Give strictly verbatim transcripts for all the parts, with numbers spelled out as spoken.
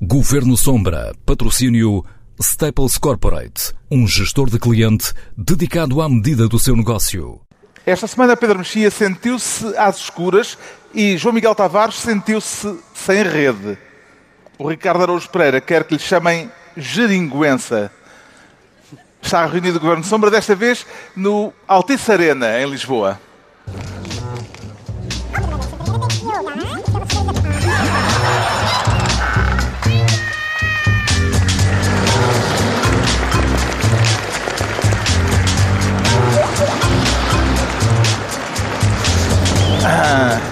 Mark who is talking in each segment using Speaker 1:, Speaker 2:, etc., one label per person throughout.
Speaker 1: Governo Sombra. Patrocínio Staples Corporate. Um gestor de cliente dedicado à medida do seu negócio.
Speaker 2: Esta semana Pedro Mexia sentiu-se às escuras e João Miguel Tavares sentiu-se sem rede. O Ricardo Araújo Pereira quer que lhe chamem geringuença. Está reunido o Governo Sombra, desta vez no Altice Arena, em Lisboa. Ah.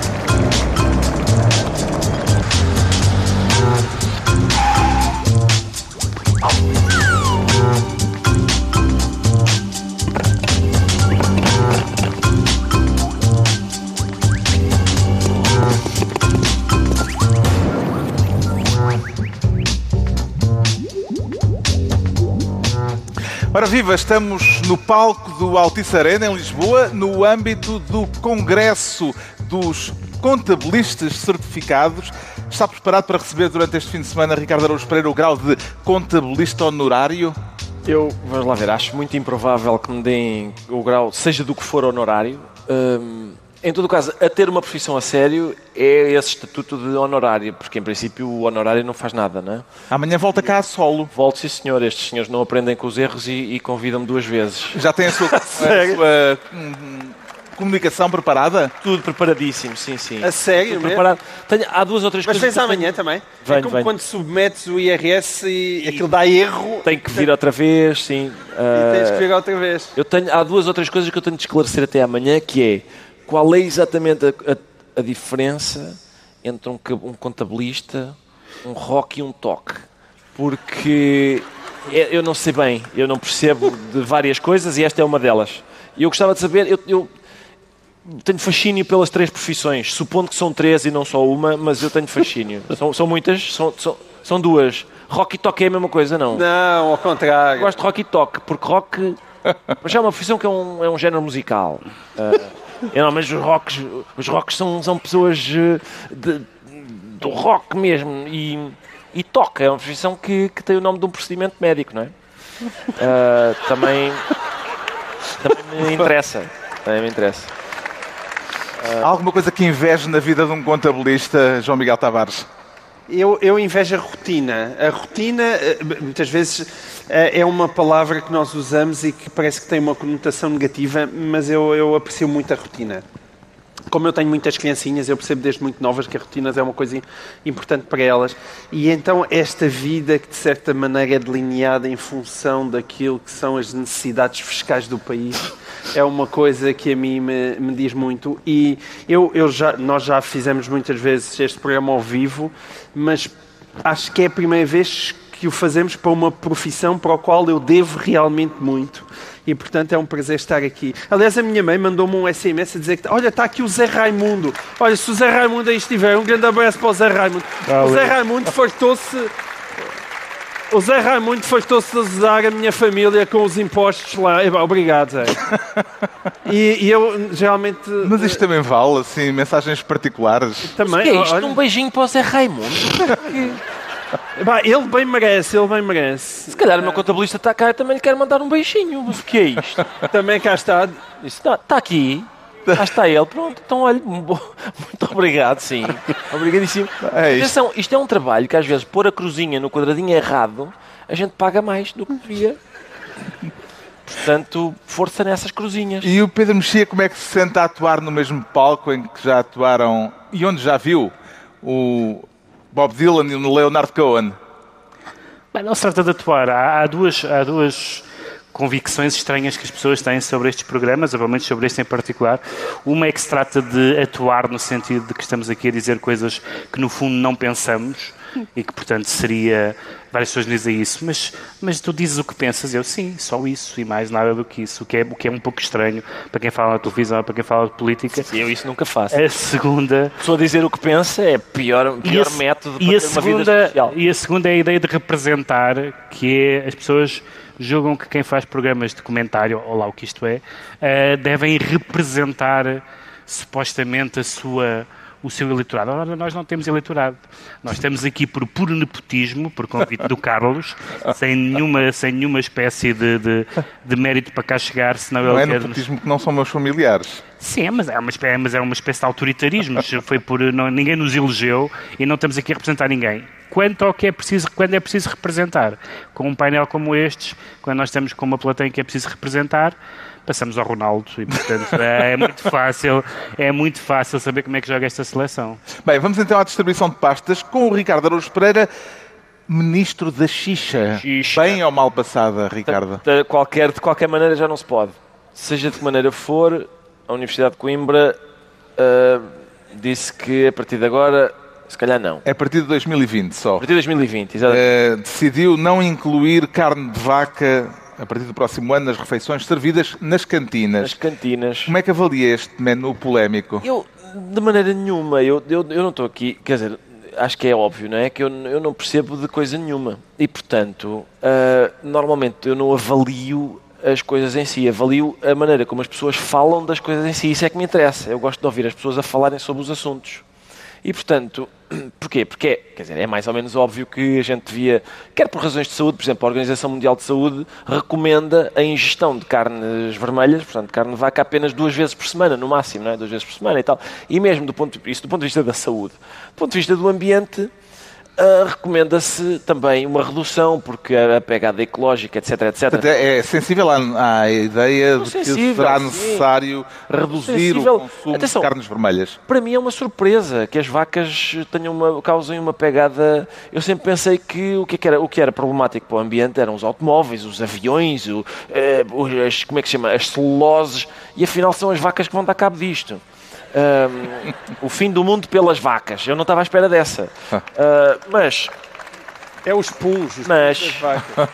Speaker 2: Ora viva, estamos no palco do Altice Arena, em Lisboa, no âmbito do Congresso dos Contabilistas Certificados. Está preparado para receber durante este fim de semana, Ricardo Araújo Pereira, o grau de contabilista honorário?
Speaker 3: Eu, vamos lá ver, acho muito improvável que me deem o grau, seja do que for honorário. Hum, em todo o caso, a ter uma profissão a sério é esse estatuto de honorário, porque em princípio o honorário não faz nada, não é?
Speaker 2: Amanhã volta cá a solo.
Speaker 3: Volto, sim senhor, estes senhores não aprendem com os erros e, e convidam-me duas vezes.
Speaker 2: Já tem a sua, a sua hum, comunicação preparada?
Speaker 3: Tudo preparadíssimo, sim, sim.
Speaker 4: A sério
Speaker 3: Tudo
Speaker 4: mesmo?
Speaker 3: preparado. Tenho, há duas ou três
Speaker 4: Mas
Speaker 3: coisas...
Speaker 4: vens amanhã também?
Speaker 3: Venho,
Speaker 4: é como
Speaker 3: venho.
Speaker 4: quando submetes o I R S e, e aquilo dá erro.
Speaker 3: Tem que vir outra vez, sim.
Speaker 4: E tens que vir outra vez.
Speaker 3: Eu tenho, há duas ou três coisas que eu tenho de esclarecer até amanhã, que é qual é exatamente a, a, a diferença entre um, um contabilista, um rock e um toque. Porque é, eu não sei bem, eu não percebo de várias coisas e esta é uma delas. E eu gostava de saber, eu, eu tenho fascínio pelas três profissões, supondo que são três e não só uma, mas eu tenho fascínio. São, são muitas? São, são, são duas. Rock e toque é a mesma coisa, não?
Speaker 4: Não, ao contrário.
Speaker 3: Eu gosto de rock e toque, porque rock mas é uma profissão que é um, é um género musical. Uh, eu não, mas os rocks, os rocks são, são pessoas uh, de, do rock mesmo. E, e toque é uma profissão que, que tem o nome de um procedimento médico, não é? Uh, também, também me interessa. Também me interessa.
Speaker 2: Uh, Há alguma coisa que inveje na vida de um contabilista, João Miguel Tavares?
Speaker 4: Eu, eu invejo a rotina. A rotina, muitas vezes, é uma palavra que nós usamos e que parece que tem uma conotação negativa, mas eu, eu aprecio muito a rotina. Como eu tenho muitas criancinhas, eu percebo desde muito novas que a rotina é uma coisa importante para elas. E então esta vida que, de certa maneira, é delineada em função daquilo que são as necessidades fiscais do país, é uma coisa que a mim me, me diz muito. E eu, eu já, nós já fizemos muitas vezes este programa ao vivo, mas acho que é a primeira vez que o fazemos para uma profissão para a qual eu devo realmente muito. E, portanto, é um prazer estar aqui. Aliás, a minha mãe mandou-me um S M S a dizer que, olha, está aqui o Zé Raimundo. Olha, se o Zé Raimundo aí estiver, um grande abraço para o Zé Raimundo. Ah, o Zé Raimundo fartou-se... O Zé Raimundo fartou-se de ajudar a minha família com os impostos lá. Obrigado, Zé. E, e eu, geralmente...
Speaker 2: Mas isto também vale, assim, mensagens particulares?
Speaker 4: Também.
Speaker 3: O que é isto?
Speaker 4: Olha...
Speaker 3: Um beijinho para o Zé Raimundo?
Speaker 4: Bah, ele bem merece, ele bem merece.
Speaker 3: Se calhar o meu contabilista está cá e também lhe quero mandar um beijinho. Mas o que é isto?
Speaker 4: Também cá está.
Speaker 3: Está, está aqui. Cá está ele. Pronto. Então, olha, muito obrigado, sim. Obrigadíssimo.
Speaker 2: É isto.
Speaker 3: Atenção, isto é um trabalho que às vezes pôr a cruzinha no quadradinho errado, a gente paga mais do que devia. Portanto, força nessas cruzinhas.
Speaker 2: E o Pedro Mexia, como é que se sente a atuar no mesmo palco em que já atuaram e onde já viu o Bob Dylan e o Leonard Cohen?
Speaker 5: Bem, não se trata de atuar. Há, há, duas, há duas convicções estranhas que as pessoas têm sobre estes programas, ou pelo menos sobre este em particular. Uma é que se trata de atuar no sentido de que estamos aqui a dizer coisas que no fundo não pensamos e que, portanto, seria... Várias pessoas dizem isso, mas, mas tu dizes o que pensas. Eu, sim, só isso e mais nada do que isso, o que é, o que é um pouco estranho para quem fala na televisão, para quem fala de política.
Speaker 3: Sim, eu isso nunca faço.
Speaker 5: A segunda...
Speaker 3: A pessoa dizer o que pensa é o pior, pior a, método para
Speaker 5: e
Speaker 3: ter
Speaker 5: a segunda,
Speaker 3: uma vida social.
Speaker 5: E a segunda é a ideia de representar, que é as pessoas julgam que quem faz programas de comentário, ou lá o que isto é, uh, devem representar supostamente a sua o seu eleitorado. Ora, nós não temos eleitorado. Nós estamos aqui por puro nepotismo, por convite do Carlos, sem nenhuma, sem nenhuma espécie de, de, de mérito para cá chegar, senão
Speaker 2: Não
Speaker 5: ele
Speaker 2: é
Speaker 5: quer...
Speaker 2: nepotismo que não são meus familiares.
Speaker 5: Sim, mas é uma espécie, mas é uma espécie de autoritarismo. Foi por, não, ninguém nos elegeu e não estamos aqui a representar ninguém. Quanto ao que é preciso, quando é preciso representar, com um painel como estes, quando nós estamos com uma plateia que é preciso representar, passamos ao Ronaldo e, portanto, é muito fácil, é muito fácil saber como é que joga esta seleção.
Speaker 2: Bem, vamos então à distribuição de pastas com o Ricardo Araújo Pereira, ministro da xixa.
Speaker 3: Xixa.
Speaker 2: Bem ou mal passada, Ricardo?
Speaker 3: De qualquer, de qualquer maneira já não se pode. Seja de que maneira for, a Universidade de Coimbra uh, disse que a partir de agora, se calhar não.
Speaker 2: É a partir de dois mil e vinte só.
Speaker 3: A partir de dois mil e vinte, exatamente.
Speaker 2: Uh, decidiu não incluir carne de vaca a partir do próximo ano nas refeições servidas nas cantinas.
Speaker 3: Nas cantinas.
Speaker 2: Como é que avalia este menu polémico?
Speaker 3: Eu, de maneira nenhuma, eu, eu, eu não estou aqui, quer dizer, acho que é óbvio, não é? Que eu, eu não percebo de coisa nenhuma. E, portanto, uh, normalmente eu não avalio as coisas em si, avalio a maneira como as pessoas falam das coisas em si. Isso é que me interessa. Eu gosto de ouvir as pessoas a falarem sobre os assuntos. E, portanto, porquê? Porque, quer dizer, é mais ou menos óbvio que a gente devia, quer por razões de saúde, por exemplo, a Organização Mundial de Saúde recomenda a ingestão de carnes vermelhas, portanto, carne de vaca, apenas duas vezes por semana, no máximo, não é? Duas vezes por semana e tal. E mesmo do ponto, isso do ponto de vista da saúde. Do ponto de vista do ambiente, Uh, recomenda-se também uma redução, porque a pegada ecológica, etc, etcétera.
Speaker 2: Portanto, é sensível à, à ideia de que
Speaker 3: sensível,
Speaker 2: será
Speaker 3: sim.
Speaker 2: necessário reduzir
Speaker 3: Sensível.
Speaker 2: o consumo
Speaker 3: Atenção,
Speaker 2: de carnes vermelhas.
Speaker 3: Para mim é uma surpresa que as vacas tenham uma, causem uma pegada... Eu sempre pensei que o que era, o que era problemático para o ambiente eram os automóveis, os aviões, o, uh, as, como é que se chama? As celuloses, e afinal são as vacas que vão dar cabo disto. Um, o fim do mundo pelas vacas. Eu não estava à espera dessa. Uh, mas...
Speaker 4: É os puns, os
Speaker 3: mas,
Speaker 4: puns das vacas.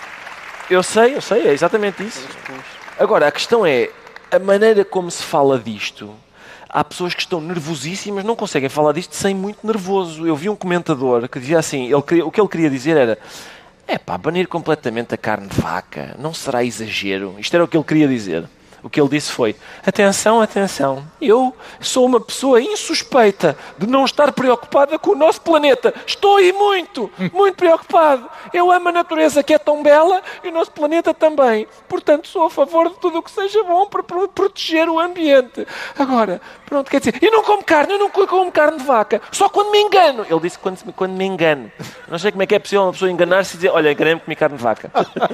Speaker 3: Eu sei, eu sei, é exatamente isso. Agora, a questão é a maneira como se fala disto. Há pessoas que estão nervosíssimas, não conseguem falar disto sem muito nervoso. Eu vi um comentador que dizia assim, ele queria, o que ele queria dizer era: é pá, banir completamente a carne de vaca, não será exagero? Isto era o que ele queria dizer. O que ele disse foi: atenção, atenção, eu sou uma pessoa insuspeita de não estar preocupada com o nosso planeta. Estou e muito, muito preocupado. Eu amo a natureza, que é tão bela, e o nosso planeta também. Portanto, sou a favor de tudo o que seja bom para proteger o ambiente. Agora, pronto, quer dizer, eu não como carne, eu não como carne de vaca, só quando me engano. Ele disse quando, quando me engano. Não sei como é que é possível uma pessoa enganar-se e dizer: olha, enganei-me, comi carne de vaca.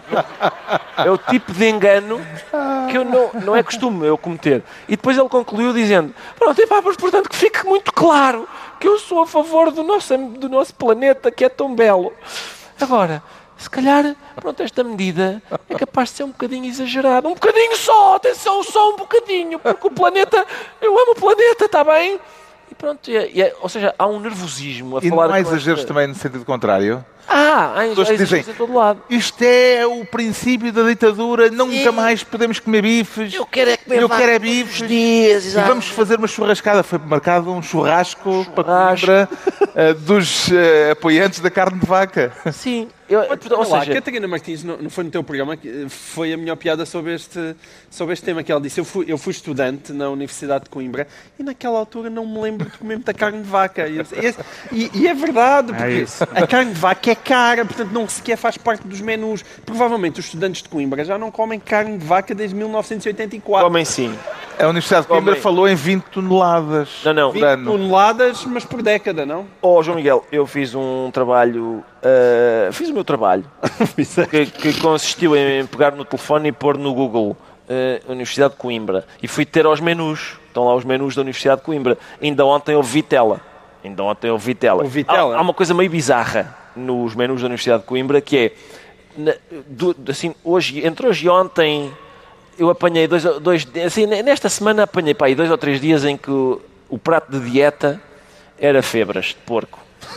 Speaker 3: É o tipo de engano que eu não... não é costume eu cometer. E depois ele concluiu dizendo: pronto, epá, mas portanto que fique muito claro que eu sou a favor do nosso, do nosso planeta, que é tão belo. Agora, se calhar, pronto, esta medida é capaz de ser um bocadinho exagerada. Um bocadinho só, atenção, só um bocadinho, porque o planeta, eu amo o planeta, está bem? E pronto, e é, e é, ou seja, há um nervosismo a
Speaker 2: e
Speaker 3: falar...
Speaker 2: E não há exageros
Speaker 3: esta...
Speaker 2: também no sentido contrário?
Speaker 3: Ah, há
Speaker 2: exageros
Speaker 3: dizem, em todo lado.
Speaker 2: Isto é o princípio da ditadura, nunca Sim. mais podemos comer bifes.
Speaker 3: Eu quero é comer
Speaker 2: Eu quero é bifes.
Speaker 3: Dias,
Speaker 2: e vamos fazer uma churrascada. Foi marcado um churrasco, churrasco. para Coimbra uh, dos uh, apoiantes da carne de vaca.
Speaker 3: Sim. Eu,
Speaker 4: Mas, ou lá, seja... Catarina Martins, não, não foi no teu programa, foi a melhor piada sobre este, sobre este tema que ela disse. Eu fui, eu fui estudante na Universidade de Coimbra e naquela altura não me lembro de comer muita carne de vaca. E, e, e é verdade, porque é a carne de vaca é cara, portanto não sequer faz parte dos menus. Provavelmente os estudantes de Coimbra já não comem carne de vaca desde mil novecentos e oitenta e quatro.
Speaker 3: Comem sim.
Speaker 2: A Universidade de Coimbra Comem. falou em vinte toneladas.
Speaker 3: Não, não.
Speaker 4: vinte toneladas, mas por década, não?
Speaker 3: Oh, João Miguel, eu fiz um trabalho... Uh, fiz o meu trabalho, que, que consistiu em pegar no telefone e pôr no Google uh, Universidade de Coimbra. E fui ter aos menus. Estão lá os menus da Universidade de Coimbra. Ainda ontem houve vitela. Ainda ontem houve vitela.
Speaker 4: vitela.
Speaker 3: Há, há uma coisa meio bizarra nos menus da Universidade de Coimbra, que é, na, do, assim, hoje, entre hoje e ontem, eu apanhei dois, dois assim, nesta semana apanhei pá, aí dois ou três dias em que o, o prato de dieta era febras de porco.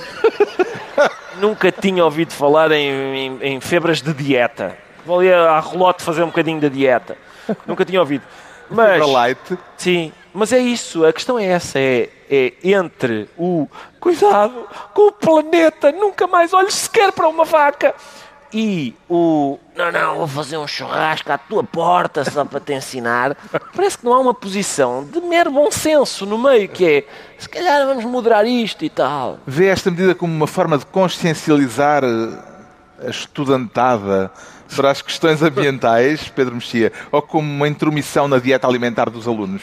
Speaker 3: Nunca tinha ouvido falar em, em, em febras de dieta. Vou ali a relote fazer um bocadinho da dieta. Nunca tinha ouvido. Mas,
Speaker 2: light.
Speaker 3: Sim, mas é isso. A questão é essa. É, é entre o cuidado com o planeta, nunca mais olhes sequer para uma vaca. e o não, não, vou fazer um churrasco à tua porta só para te ensinar, parece que não há uma posição de mero bom senso no meio, que é, se calhar vamos moderar isto e tal.
Speaker 2: Vê esta medida como uma forma de consciencializar a estudantada para as questões ambientais, Pedro Mexia, ou como uma intromissão na dieta alimentar dos alunos?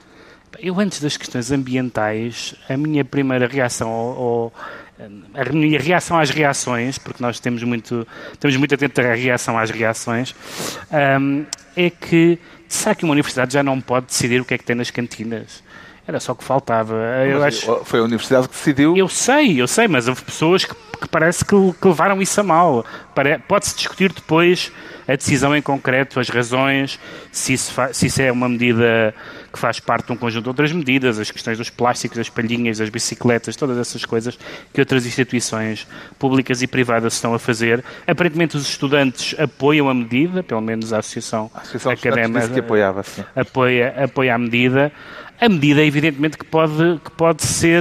Speaker 5: Eu, antes das questões ambientais, a minha primeira reação, ou, a minha reação às reações, porque nós temos muito, estamos muito atentos à reação às reações, um, é que, será que uma universidade já não pode decidir o que é que tem nas cantinas? Era só o que faltava. Eu acho...
Speaker 2: Foi a universidade que decidiu.
Speaker 5: Eu sei, eu sei, mas houve pessoas que, que parece que, que levaram isso a mal. Pode-se discutir depois a decisão em concreto, as razões, se isso, fa... se isso é uma medida que faz parte de um conjunto de outras medidas, as questões dos plásticos, das palhinhas, das bicicletas, todas essas coisas que outras instituições públicas e privadas estão a fazer. Aparentemente os estudantes apoiam a medida, pelo menos a Associação,
Speaker 2: a Associação
Speaker 5: Académica
Speaker 2: disse que apoiava, sim.
Speaker 5: apoia, apoia a medida. A medida, evidentemente, que pode, que pode, ser,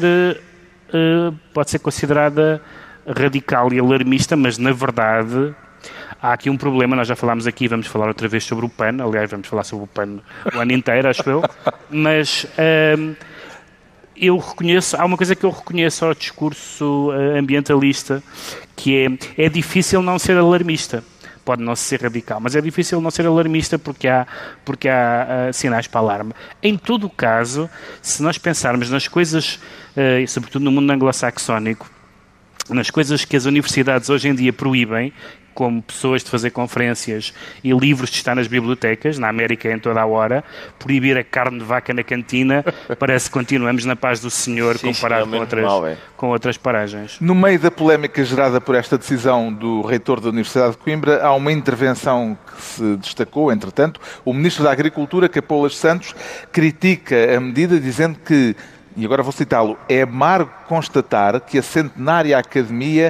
Speaker 5: uh, pode ser considerada radical e alarmista, mas, na verdade, há aqui um problema. Nós já falámos aqui, vamos falar outra vez sobre o P A N. Aliás, vamos falar sobre o P A N o ano inteiro, acho eu. Mas uh, eu reconheço, há uma coisa que eu reconheço ao discurso uh, ambientalista, que é, é difícil não ser alarmista. Pode não ser radical, mas é difícil não ser alarmista porque há, porque há uh, sinais para alarme. Em todo o caso, se nós pensarmos nas coisas, uh, sobretudo no mundo anglo-saxónico, nas coisas que as universidades hoje em dia proíbem, como pessoas de fazer conferências e livros de estar nas bibliotecas, na América em toda a hora, proibir a carne de vaca na cantina, parece que continuamos na paz do Senhor, sim, comparado sim, é com, outras, mal, é. com outras paragens.
Speaker 2: No meio da polémica gerada por esta decisão do reitor da Universidade de Coimbra, há uma intervenção que se destacou, entretanto. O Ministro da Agricultura, Capolas Santos, critica a medida dizendo que, e agora vou citá-lo, é amargo constatar que a centenária Academia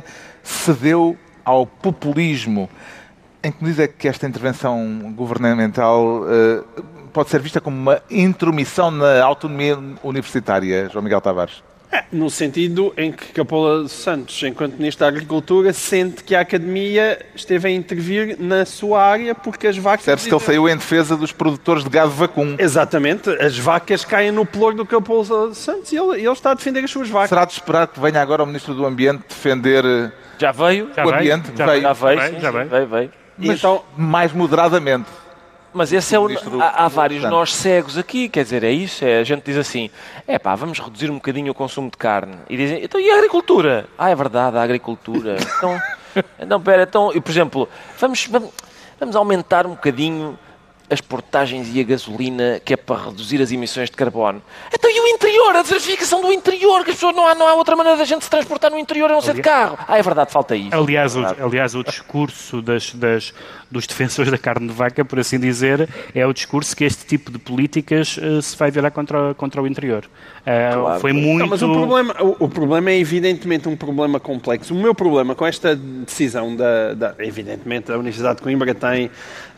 Speaker 2: cedeu ao populismo. Em que medida é que esta intervenção governamental uh, pode ser vista como uma intromissão na autonomia universitária, João Miguel Tavares?
Speaker 4: É, no sentido em que Capolas Santos, enquanto Ministro da Agricultura, sente que a Academia esteve a intervir na sua área porque as vacas...
Speaker 2: Percebe-se que ele saiu em defesa dos produtores de gado vacum.
Speaker 4: Exatamente. As vacas caem no pelouro do Capolas Santos e ele, ele está a defender as suas vacas.
Speaker 2: Será de esperar que venha agora o Ministro do Ambiente defender...
Speaker 3: Já veio.
Speaker 2: Já o veio, ambiente?
Speaker 3: Já
Speaker 2: veio.
Speaker 3: Já veio, sim, já veio. veio, veio.
Speaker 2: Mas então, mais moderadamente.
Speaker 3: Mas esse é o... Há, há vários nós cegos aqui, quer dizer, é isso. É, a gente diz assim, é pá, vamos reduzir um bocadinho o consumo de carne. E dizem, então e a agricultura? Ah, é verdade, a agricultura. Então, não, pera, então, por exemplo, vamos, vamos, vamos aumentar um bocadinho as portagens e a gasolina, que é para reduzir as emissões de carbono. Então e o interior? A desertificação do interior, que as pessoas não há, não há outra maneira da gente se transportar no interior a não ser de carro. Ah, é verdade, falta isso.
Speaker 5: Aliás,
Speaker 3: é
Speaker 5: o, aliás o discurso das, das, dos defensores da carne de vaca, por assim dizer, é o discurso que este tipo de políticas uh, se vai virar contra, contra o interior. Uh,
Speaker 3: claro.
Speaker 5: Foi muito...
Speaker 4: Não, mas o problema, o, o problema é evidentemente um problema complexo. O meu problema com esta decisão, da, da evidentemente, a Universidade de Coimbra tem uh,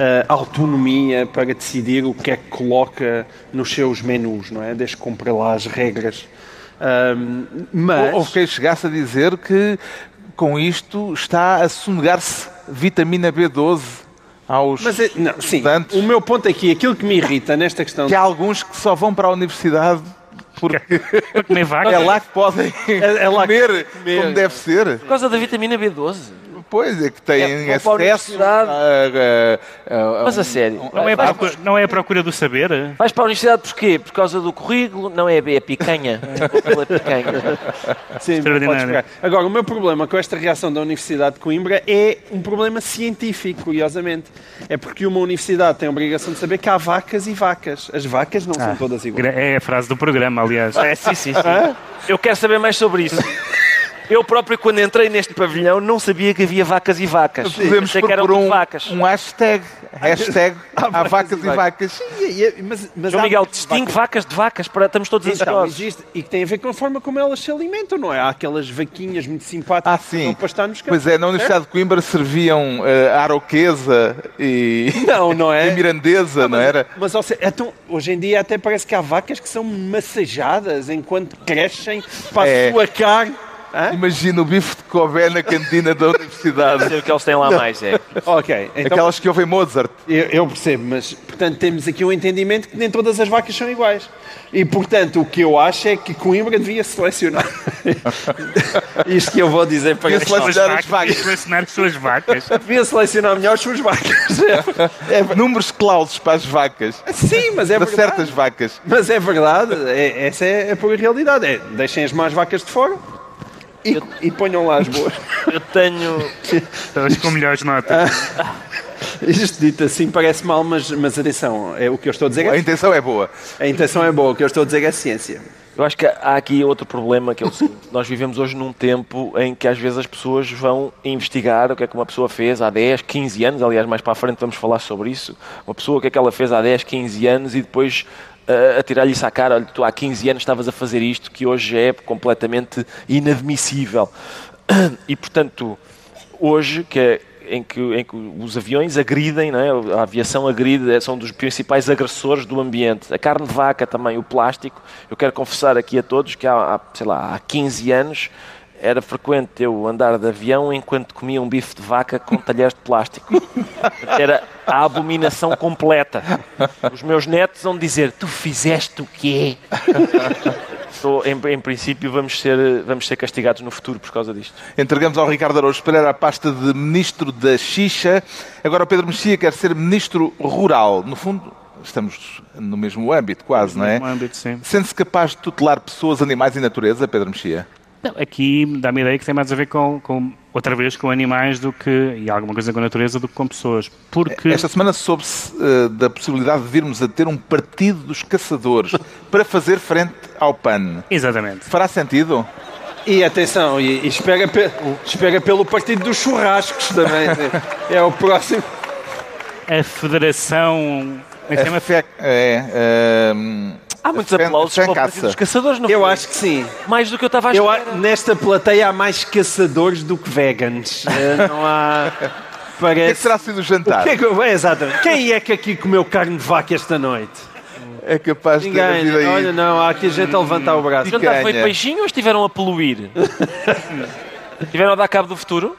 Speaker 4: autonomia para decidir o que é que coloca nos seus menus, não é? Desde que cumpra lá as regras. Um, mas...
Speaker 2: Houve quem chegasse a dizer que com isto está a sonegar-se vitamina B doze aos
Speaker 4: mas é, não, sim,
Speaker 2: estudantes.
Speaker 4: O meu ponto aqui, aquilo que me irrita nesta questão...
Speaker 2: Que há alguns que só vão para a universidade porque
Speaker 5: para comer vaca.
Speaker 2: É lá que podem é, é lá comer, comer como deve ser.
Speaker 3: Por causa da vitamina B doze.
Speaker 2: Pois, é que têm
Speaker 3: é,
Speaker 2: acesso a, a, a, a...
Speaker 3: Mas a sério.
Speaker 5: Não é, a procura, não é a procura do saber?
Speaker 3: Vais para a universidade porquê? Por causa do currículo? Não é B, é picanha. É picanha.
Speaker 4: Sim, pode esperar. Agora, o meu problema com esta reação da Universidade de Coimbra é um problema científico, curiosamente. É porque uma universidade tem a obrigação de saber que há vacas e vacas. As vacas não ah, são todas iguais.
Speaker 5: É a frase do programa, aliás.
Speaker 3: É, sim, sim, sim. Ah? Eu quero saber mais sobre isso. Eu próprio, quando entrei neste pavilhão, não sabia que havia vacas e vacas.
Speaker 2: Podemos pôr por um, vacas. um hashtag. Hashtag há vacas e vacas.
Speaker 4: Sim, e, mas, mas
Speaker 3: João Miguel, distingue vacas de vacas, para estamos todos
Speaker 4: então, existe, e que tem a ver com a forma como elas se alimentam, não é? Há aquelas vaquinhas muito simpáticas
Speaker 2: ah, sim.
Speaker 4: que estão para estar nos
Speaker 2: campos. Pois é, na Universidade de Coimbra serviam uh, aroquesa e,
Speaker 4: não, não é?
Speaker 2: e mirandesa, não,
Speaker 4: não
Speaker 2: mas, era?
Speaker 4: Mas ou seja, então, hoje em dia até parece que há vacas que são massajadas enquanto crescem para a é. sua carne. Hã?
Speaker 2: Imagina o bife de Kobe na cantina da universidade.
Speaker 3: Não sei o que eles têm lá mais, é.
Speaker 4: Ok, então
Speaker 2: Aquelas que ouvem Mozart.
Speaker 4: eu, eu percebo, mas portanto temos aqui um entendimento que nem todas as vacas são iguais. E portanto o que eu acho é que Coimbra devia selecionar. Isto que eu vou dizer para
Speaker 2: Devia
Speaker 4: gastar.
Speaker 2: selecionar as vacas.
Speaker 5: Selecionar as suas vacas.
Speaker 4: Devia selecionar melhor as suas vacas. É, é,
Speaker 2: Números clausos para as vacas.
Speaker 4: sim, mas é
Speaker 2: Para
Speaker 4: verdade.
Speaker 2: certas vacas.
Speaker 4: Mas é verdade, é, essa é a pura realidade. É, deixem as más vacas de fora e, e ponham lá as boas.
Speaker 3: Eu tenho...
Speaker 5: Todas com melhores notas.
Speaker 4: Isto dito assim parece mal, mas, mas atenção, é, o que eu estou a dizer
Speaker 2: A
Speaker 4: é,
Speaker 2: intenção é boa.
Speaker 4: a intenção é boa, o que eu estou a dizer é ciência.
Speaker 3: Eu acho que há aqui outro problema, que é o seguinte. Nós vivemos hoje num tempo em que às vezes as pessoas vão investigar o que é que uma pessoa fez há dez, quinze anos, aliás, mais para a frente vamos falar sobre isso. Uma pessoa, o que é que ela fez há dez, quinze anos e depois uh, atirar-lhe isso à cara. Olha, tu há quinze anos estavas a fazer isto, que hoje é completamente inadmissível. E, portanto, hoje, que é em que, em que os aviões agridem, não é? A aviação agride, são dos principais agressores do ambiente. A carne de vaca também, o plástico. Eu quero confessar aqui a todos que há, há, sei lá, há quinze anos era frequente eu andar de avião enquanto comia um bife de vaca com talheres de plástico. Era a abominação completa. Os meus netos vão dizer, tu fizeste o quê? Estou, em, em princípio, vamos ser, vamos ser castigados no futuro por causa disto.
Speaker 2: Entregamos ao Ricardo Araújo Pereira a pasta de Ministro da Xixa. Agora o Pedro Mexia quer ser Ministro Rural. No fundo, estamos no mesmo âmbito, quase,
Speaker 5: No
Speaker 2: não é?
Speaker 5: mesmo âmbito, sim.
Speaker 2: Sente-se capaz de tutelar pessoas, animais e natureza, Pedro Mexia?
Speaker 5: Não, aqui dá-me a ideia que tem mais a ver com, com, outra vez, com animais do que, e alguma coisa com a natureza do que com pessoas. Porque...
Speaker 2: Esta semana soube-se uh, da possibilidade de virmos a ter um partido dos caçadores para fazer frente ao P A N.
Speaker 5: Exatamente.
Speaker 2: Fará sentido?
Speaker 4: E atenção, e, e espera, pe, espera pelo partido dos churrascos também. É o próximo.
Speaker 5: A Federação... Como é que se chama?
Speaker 2: A fe... é, uh,
Speaker 3: Há muitos
Speaker 2: Fen-
Speaker 3: aplausos para o
Speaker 2: Fencaça.
Speaker 3: Partido dos Caçadores, não
Speaker 4: Eu
Speaker 3: foi?
Speaker 4: acho que sim.
Speaker 3: Mais do que eu estava a
Speaker 4: Eu,
Speaker 3: esperar.
Speaker 4: a- nesta plateia há mais caçadores do que veganos. Eh, Não há...
Speaker 2: O que é que
Speaker 4: Parece...
Speaker 2: terá sido o jantar?
Speaker 4: O que é que eu- é, exatamente. Quem é que aqui comeu carne de vaca esta noite?
Speaker 2: É capaz de ter
Speaker 4: Ninguém.
Speaker 2: havido aí...
Speaker 4: Olha, não, há aqui gente a levantar o braço.
Speaker 3: O jantar foi de
Speaker 2: Picanha.
Speaker 3: peixinho ou estiveram a poluir? Estiveram a dar cabo do futuro?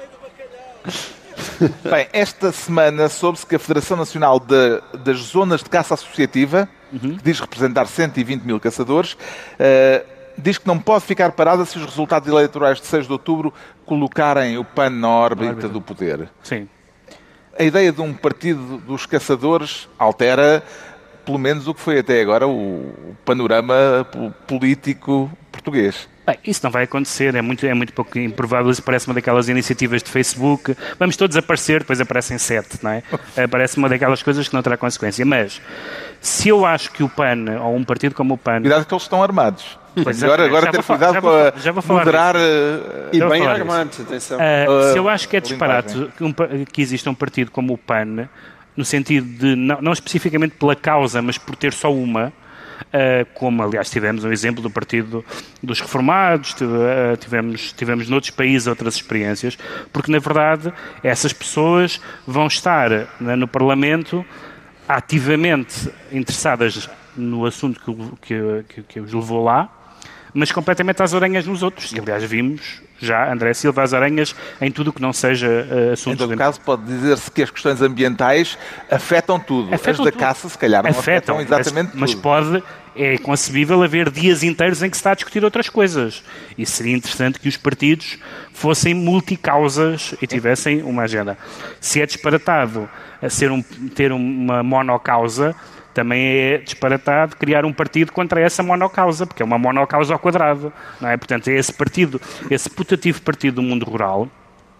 Speaker 2: Bem, esta semana soube-se que a Federação Nacional de- das Zonas de Caça Associativa, que diz representar cento e vinte mil caçadores, eh, diz que não pode ficar parada se os resultados eleitorais de seis de outubro colocarem o P A N na órbita do poder.
Speaker 5: Sim.
Speaker 2: A ideia de um partido dos caçadores altera, pelo menos, o que foi até agora o, o panorama po- político português.
Speaker 5: Bem, isso não vai acontecer, é muito, é muito pouco improvável. Isso parece uma daquelas iniciativas de Facebook. Vamos todos aparecer, depois aparecem sete, não é? Eh, Parece uma daquelas coisas que não terá consequência. Mas, se eu acho que o P A N, ou um partido como o P A N...
Speaker 2: Cuidado que eles estão armados.
Speaker 5: Pois,
Speaker 2: agora
Speaker 5: exatamente.
Speaker 2: agora
Speaker 5: Já
Speaker 2: ter
Speaker 5: vou falar-
Speaker 2: cuidado
Speaker 5: já vou
Speaker 2: para
Speaker 5: fa- já vou falar
Speaker 2: moderar...
Speaker 4: E
Speaker 5: Eu vou
Speaker 4: bem
Speaker 5: falar disso.
Speaker 4: armados, atenção.
Speaker 5: Uh, se eu acho que é
Speaker 2: linguagem.
Speaker 5: disparate que, um, pa- que exista um partido como o P A N, no sentido de, não, não especificamente pela causa, mas por ter só uma, uh, como aliás tivemos um exemplo do Partido dos Reformados, tive- uh, tivemos, tivemos noutros países outras experiências, porque na verdade essas pessoas vão estar né, no Parlamento ativamente interessadas no assunto que, o- que, que, que os levou lá, mas completamente às orelhas nos outros. E, aliás, vimos já André Silva às aranhas em tudo o que não seja uh,
Speaker 2: Em
Speaker 5: assuntos...
Speaker 2: todo caso, pode dizer-se que as questões ambientais afetam tudo.
Speaker 5: Afetam
Speaker 2: as da
Speaker 5: tudo.
Speaker 2: caça, se calhar, não afetam,
Speaker 5: Afetam,
Speaker 2: exatamente
Speaker 5: mas,
Speaker 2: tudo.
Speaker 5: mas pode, é concebível haver dias inteiros em que se está a discutir outras coisas. E seria interessante que os partidos fossem multicausas e tivessem uma agenda. Se é disparatado a ser um, ter uma monocausa, também é disparatado criar um partido contra essa monocausa, porque é uma monocausa ao quadrado, não é? Portanto, é esse partido, esse putativo partido do mundo rural,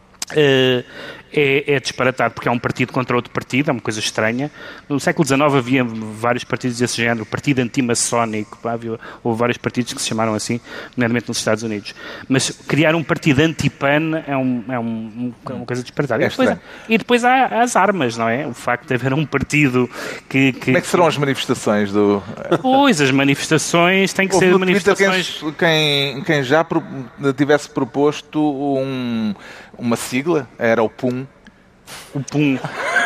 Speaker 5: eh, é, é disparatado porque é um partido contra outro partido, é uma coisa estranha. No século dezenove havia vários partidos desse género, o partido antimaçónico, pá, havia, houve vários partidos que se chamaram assim, nomeadamente nos Estados Unidos. Mas criar um partido anti-P A N é, um, é, um, é uma coisa disparatada.
Speaker 2: É
Speaker 5: e, depois, e depois há as armas, não é? O facto de haver um partido que... que
Speaker 2: Como é que serão as manifestações do...
Speaker 5: Pois, as manifestações têm que
Speaker 2: Houve
Speaker 5: ser
Speaker 2: no Twitter
Speaker 5: manifestações...
Speaker 2: quem, quem, quem já pro- tivesse proposto um, uma sigla, era o P U M.
Speaker 5: O pum.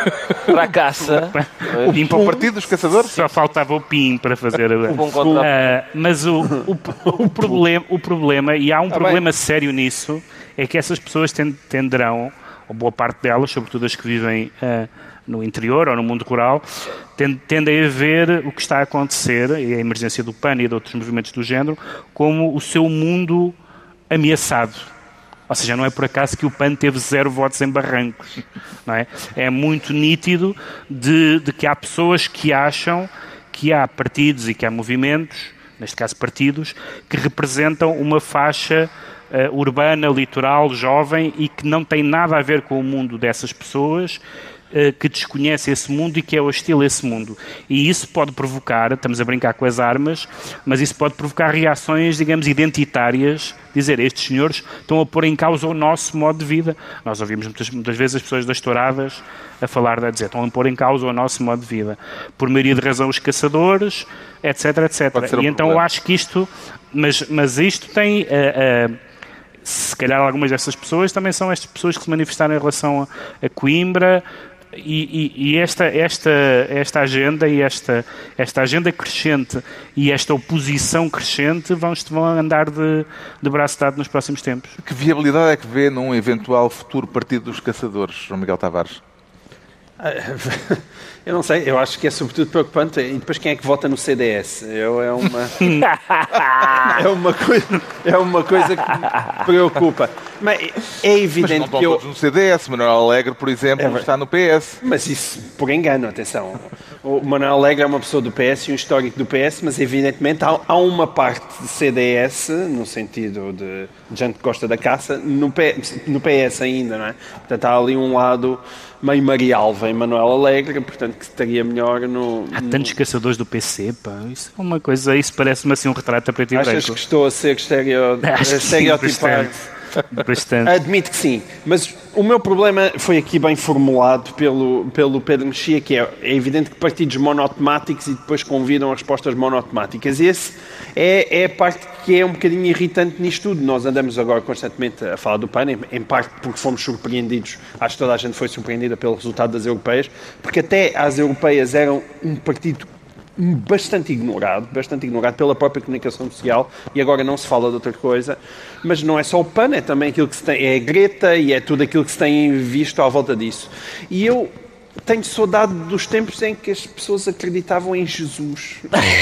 Speaker 3: para a caça.
Speaker 5: O PIN
Speaker 2: Para o Partido dos Caçadores?
Speaker 5: Só faltava o PIN para fazer a...
Speaker 3: Bom contra...
Speaker 5: Uh, mas o, o, o, problema, o problema, e há um
Speaker 4: Tá
Speaker 5: problema
Speaker 4: bem.
Speaker 5: sério nisso, é que essas pessoas tenderão, ou boa parte delas, sobretudo as que vivem uh, no interior ou no mundo rural, tendem a ver o que está a acontecer, e a emergência do PAN e de outros movimentos do género, como o seu mundo ameaçado. Ou seja, não é por acaso que o PAN teve zero votos em Barrancos. Não é? É muito nítido de, de que há pessoas que acham que há partidos e que há movimentos, neste caso partidos, que representam uma faixa uh, urbana, litoral, jovem e que não tem nada a ver com o mundo dessas pessoas, uh, que desconhece esse mundo e que é hostil a esse mundo. E isso pode provocar, estamos a brincar com as armas, mas isso pode provocar reações, digamos, identitárias, dizer, estes senhores estão a pôr em causa o nosso modo de vida. Nós ouvimos muitas, muitas vezes as pessoas das touradas a falar, a dizer, estão a pôr em causa o nosso modo de vida. Por maioria de razão os caçadores, etc, etcétera.
Speaker 2: Um
Speaker 5: e então
Speaker 2: problema.
Speaker 5: eu acho que isto, mas, mas isto tem, uh, uh, se calhar algumas dessas pessoas também são estas pessoas que se manifestaram em relação a, a Coimbra, E, e, e esta, esta, esta agenda e esta, esta agenda crescente e esta oposição crescente vão, vão andar de, de braço dado nos próximos tempos.
Speaker 2: Que viabilidade é que vê num eventual futuro Partido dos Caçadores, João Miguel Tavares?
Speaker 4: Eu não sei, eu acho que é sobretudo preocupante. E depois quem é que vota no C D S? Eu, é, uma, é, uma coisa, é uma coisa que me preocupa. Mas é
Speaker 2: Mas
Speaker 4: evidente
Speaker 2: não estão
Speaker 4: que eu...
Speaker 2: todos no C D S. Manuel Alegre, por exemplo,
Speaker 4: É
Speaker 2: está no P S.
Speaker 4: Mas isso por engano, atenção. O Manuel Alegre é uma pessoa do P S e um histórico do P S, mas evidentemente há, há uma parte de C D S, no sentido de, de gente que gosta da caça, no, P, no P S ainda, não é? Portanto, há ali um lado meio Marialva em Manuel Alegre, portanto, que estaria melhor no...
Speaker 5: Há
Speaker 4: no...
Speaker 5: tantos caçadores do P C, pá. Isso é uma coisa, isso parece-me assim um retrato a preto e branco.
Speaker 4: Achas que estou a ser estereo...
Speaker 5: Acho que sim,
Speaker 4: estereotipado?
Speaker 5: bastante. Bastante.
Speaker 4: Admito que sim, mas o meu problema foi aqui bem formulado pelo, pelo Pedro Mexia, que é, é evidente que partidos monotemáticos e depois convidam a respostas monotemáticas. E esse é, é a parte que é um bocadinho irritante nisto tudo. Nós andamos agora constantemente a falar do PAN, em, em parte porque fomos surpreendidos, acho que toda a gente foi surpreendida pelo resultado das europeias, porque até as europeias eram um partido bastante ignorado, bastante ignorado pela própria comunicação social, e agora não se fala de outra coisa, mas não é só o PAN, é também aquilo que se tem, é a Greta e é tudo aquilo que se tem visto à volta disso. E eu tenho saudade dos tempos em que as pessoas acreditavam em Jesus.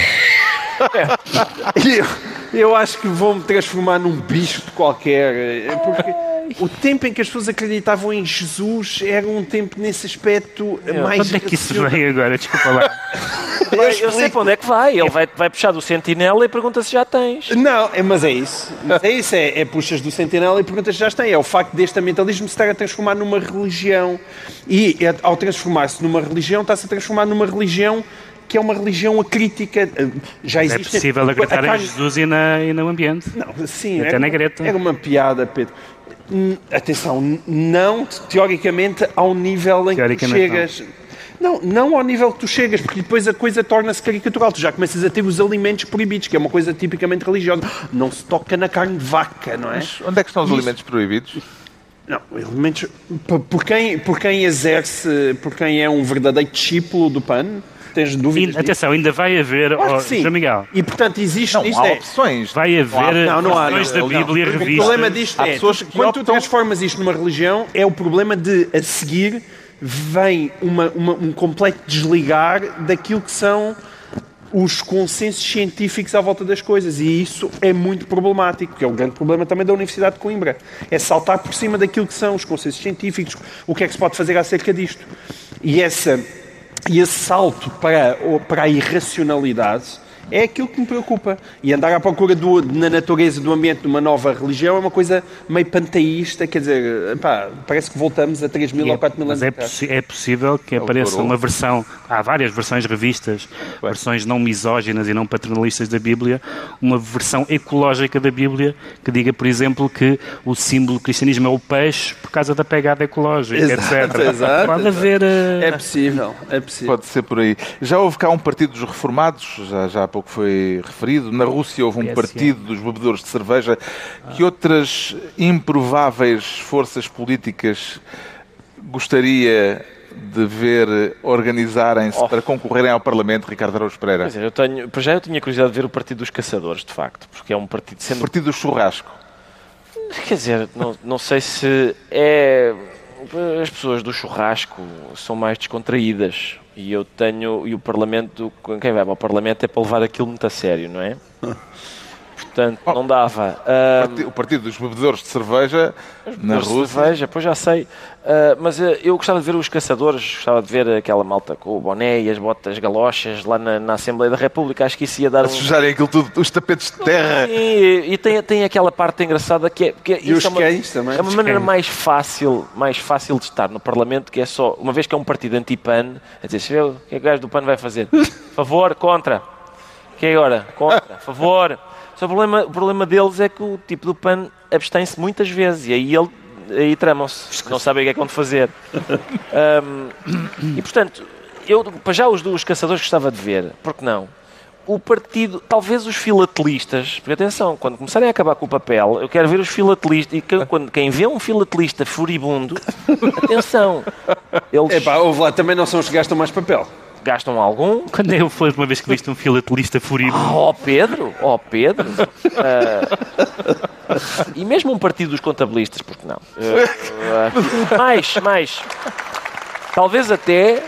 Speaker 4: eu, eu acho que vou-me transformar num bicho de qualquer, porque o tempo em que as pessoas acreditavam em Jesus era um tempo nesse aspecto mais...
Speaker 5: Onde é que isso vem agora? Desculpa lá.
Speaker 3: Eu, eu sei para onde é que vai. Ele vai, vai puxar do sentinela e pergunta se já tens.
Speaker 4: Não, é, mas é isso. Mas é isso, é, é puxas do sentinela e perguntas se já têm. É o facto deste mentalismo se estar a transformar numa religião. E é, ao transformar-se numa religião, está-se a transformar numa religião que é uma religião acrítica. Já existe...
Speaker 5: É possível acreditar em Jesus e, na, e no ambiente.
Speaker 4: Não, sim.
Speaker 5: Até
Speaker 4: era,
Speaker 5: na Greta.
Speaker 4: Era uma piada, Pedro. Atenção, não teoricamente ao nível em que tu chegas... Não, não ao nível que tu chegas, porque depois a coisa torna-se caricatural. Tu já começas a ter os alimentos proibidos, que é uma coisa tipicamente religiosa. Não se toca na carne de vaca, não é?
Speaker 2: Mas onde é que estão os
Speaker 4: Isso.
Speaker 2: alimentos proibidos?
Speaker 4: Não, alimentos... Por quem, por quem exerce, por quem é um verdadeiro discípulo do PAN, tens dúvidas
Speaker 5: E, atenção, ainda vai haver...
Speaker 4: Claro
Speaker 5: Oh,
Speaker 4: que sim.
Speaker 5: João Miguel,
Speaker 4: E, portanto, existe...
Speaker 2: Não,
Speaker 4: isto
Speaker 2: há
Speaker 4: é,
Speaker 2: opções.
Speaker 5: vai haver
Speaker 4: Não, não há,
Speaker 5: versões
Speaker 4: não,
Speaker 5: da
Speaker 4: não.
Speaker 5: Bíblia
Speaker 4: O
Speaker 5: revistas.
Speaker 4: problema disto
Speaker 2: Há
Speaker 4: é,
Speaker 2: pessoas
Speaker 4: tu,
Speaker 2: que
Speaker 4: quando tu
Speaker 2: optam-
Speaker 4: transformas isto numa religião, é o problema de, a seguir, vem uma, uma, um completo desligar daquilo que são os consensos científicos à volta das coisas. E isso é muito problemático, que é o grande problema também da Universidade de Coimbra. É saltar por cima daquilo que são os consensos científicos, o que é que se pode fazer acerca disto. E, essa, e esse salto para, para a irracionalidade é aquilo que me preocupa. E andar à procura do, na natureza do ambiente de uma nova religião é uma coisa meio panteísta, quer dizer, pá, parece que voltamos a três mil ou quatro mil anos
Speaker 5: Mas é,
Speaker 4: atrás.
Speaker 5: possi- é possível que apareça
Speaker 2: Doutorou.
Speaker 5: uma versão, há várias versões revistas, versões não misóginas e não paternalistas da Bíblia, uma versão ecológica da Bíblia que diga, por exemplo, que o símbolo do cristianismo é o peixe por causa da pegada ecológica,
Speaker 4: Exato,
Speaker 5: etcétera.
Speaker 4: exato,
Speaker 5: Pode
Speaker 4: exato.
Speaker 5: haver... eh,
Speaker 4: É possível, é possível.
Speaker 2: Pode ser por aí. Já houve cá um partido dos reformados, já, já há pouco foi referido. Na Rússia houve um
Speaker 5: P S N.
Speaker 2: partido dos bebedores de cerveja. Que outras improváveis forças políticas gostaria de ver organizarem-se
Speaker 3: Oh.
Speaker 2: para concorrerem ao Parlamento, Ricardo Araújo Pereira?
Speaker 3: Pois é, eu tenho, para já eu tinha curiosidade de ver o Partido dos Caçadores, de facto, porque é um partido
Speaker 2: O
Speaker 3: sendo...
Speaker 2: Partido do Churrasco.
Speaker 3: Quer dizer, não, não sei se é... As pessoas do churrasco são mais descontraídas e eu tenho... E o Parlamento, quem vai para o Parlamento é para levar aquilo muito a sério, não é? Portanto, não dava. Ah,
Speaker 2: O Partido dos Bebedores de Cerveja na
Speaker 3: Mas
Speaker 2: Rússia.
Speaker 3: cerveja, pois já sei. Uh, mas uh, eu gostava de ver os caçadores, gostava de ver aquela malta com o boné e as botas galochas lá na, na Assembleia da República. Acho que isso ia dar
Speaker 2: A
Speaker 3: um...
Speaker 2: sujarem aquilo tudo, os tapetes de terra.
Speaker 3: E, e tem, tem aquela parte engraçada que é... Que é
Speaker 4: E
Speaker 3: isso
Speaker 4: os
Speaker 3: é uma,
Speaker 4: cães também.
Speaker 3: é uma
Speaker 4: Os
Speaker 3: maneira
Speaker 4: cães.
Speaker 3: mais fácil, mais fácil de estar no Parlamento, que é só... Uma vez que é um partido anti-PAN, a dizer, "Se vê o que é que o gajo do PAN vai fazer? Favor, contra. O que é agora? Contra. Favor." Só o problema, o problema deles é que o tipo do PAN abstém-se muitas vezes e aí, ele, aí tramam-se, não sabem o que é que vão de fazer. Um, e portanto, eu para já os dos caçadores gostava de ver, porque não? O partido, talvez os filatelistas, porque atenção, quando começarem a acabar com o papel, eu quero ver os filatelistas, e que, quando, quem vê um filatelista furibundo, atenção, eles
Speaker 4: Epá, houve lá, também não são os que gastam mais papel.
Speaker 3: gastam algum.
Speaker 5: Quando eu foi uma vez que viste um filatelista furibundo?
Speaker 3: Oh Pedro, oh Pedro. Ah, e mesmo um partido dos contabilistas, porque não? Ah, ah, mais, mais. Talvez até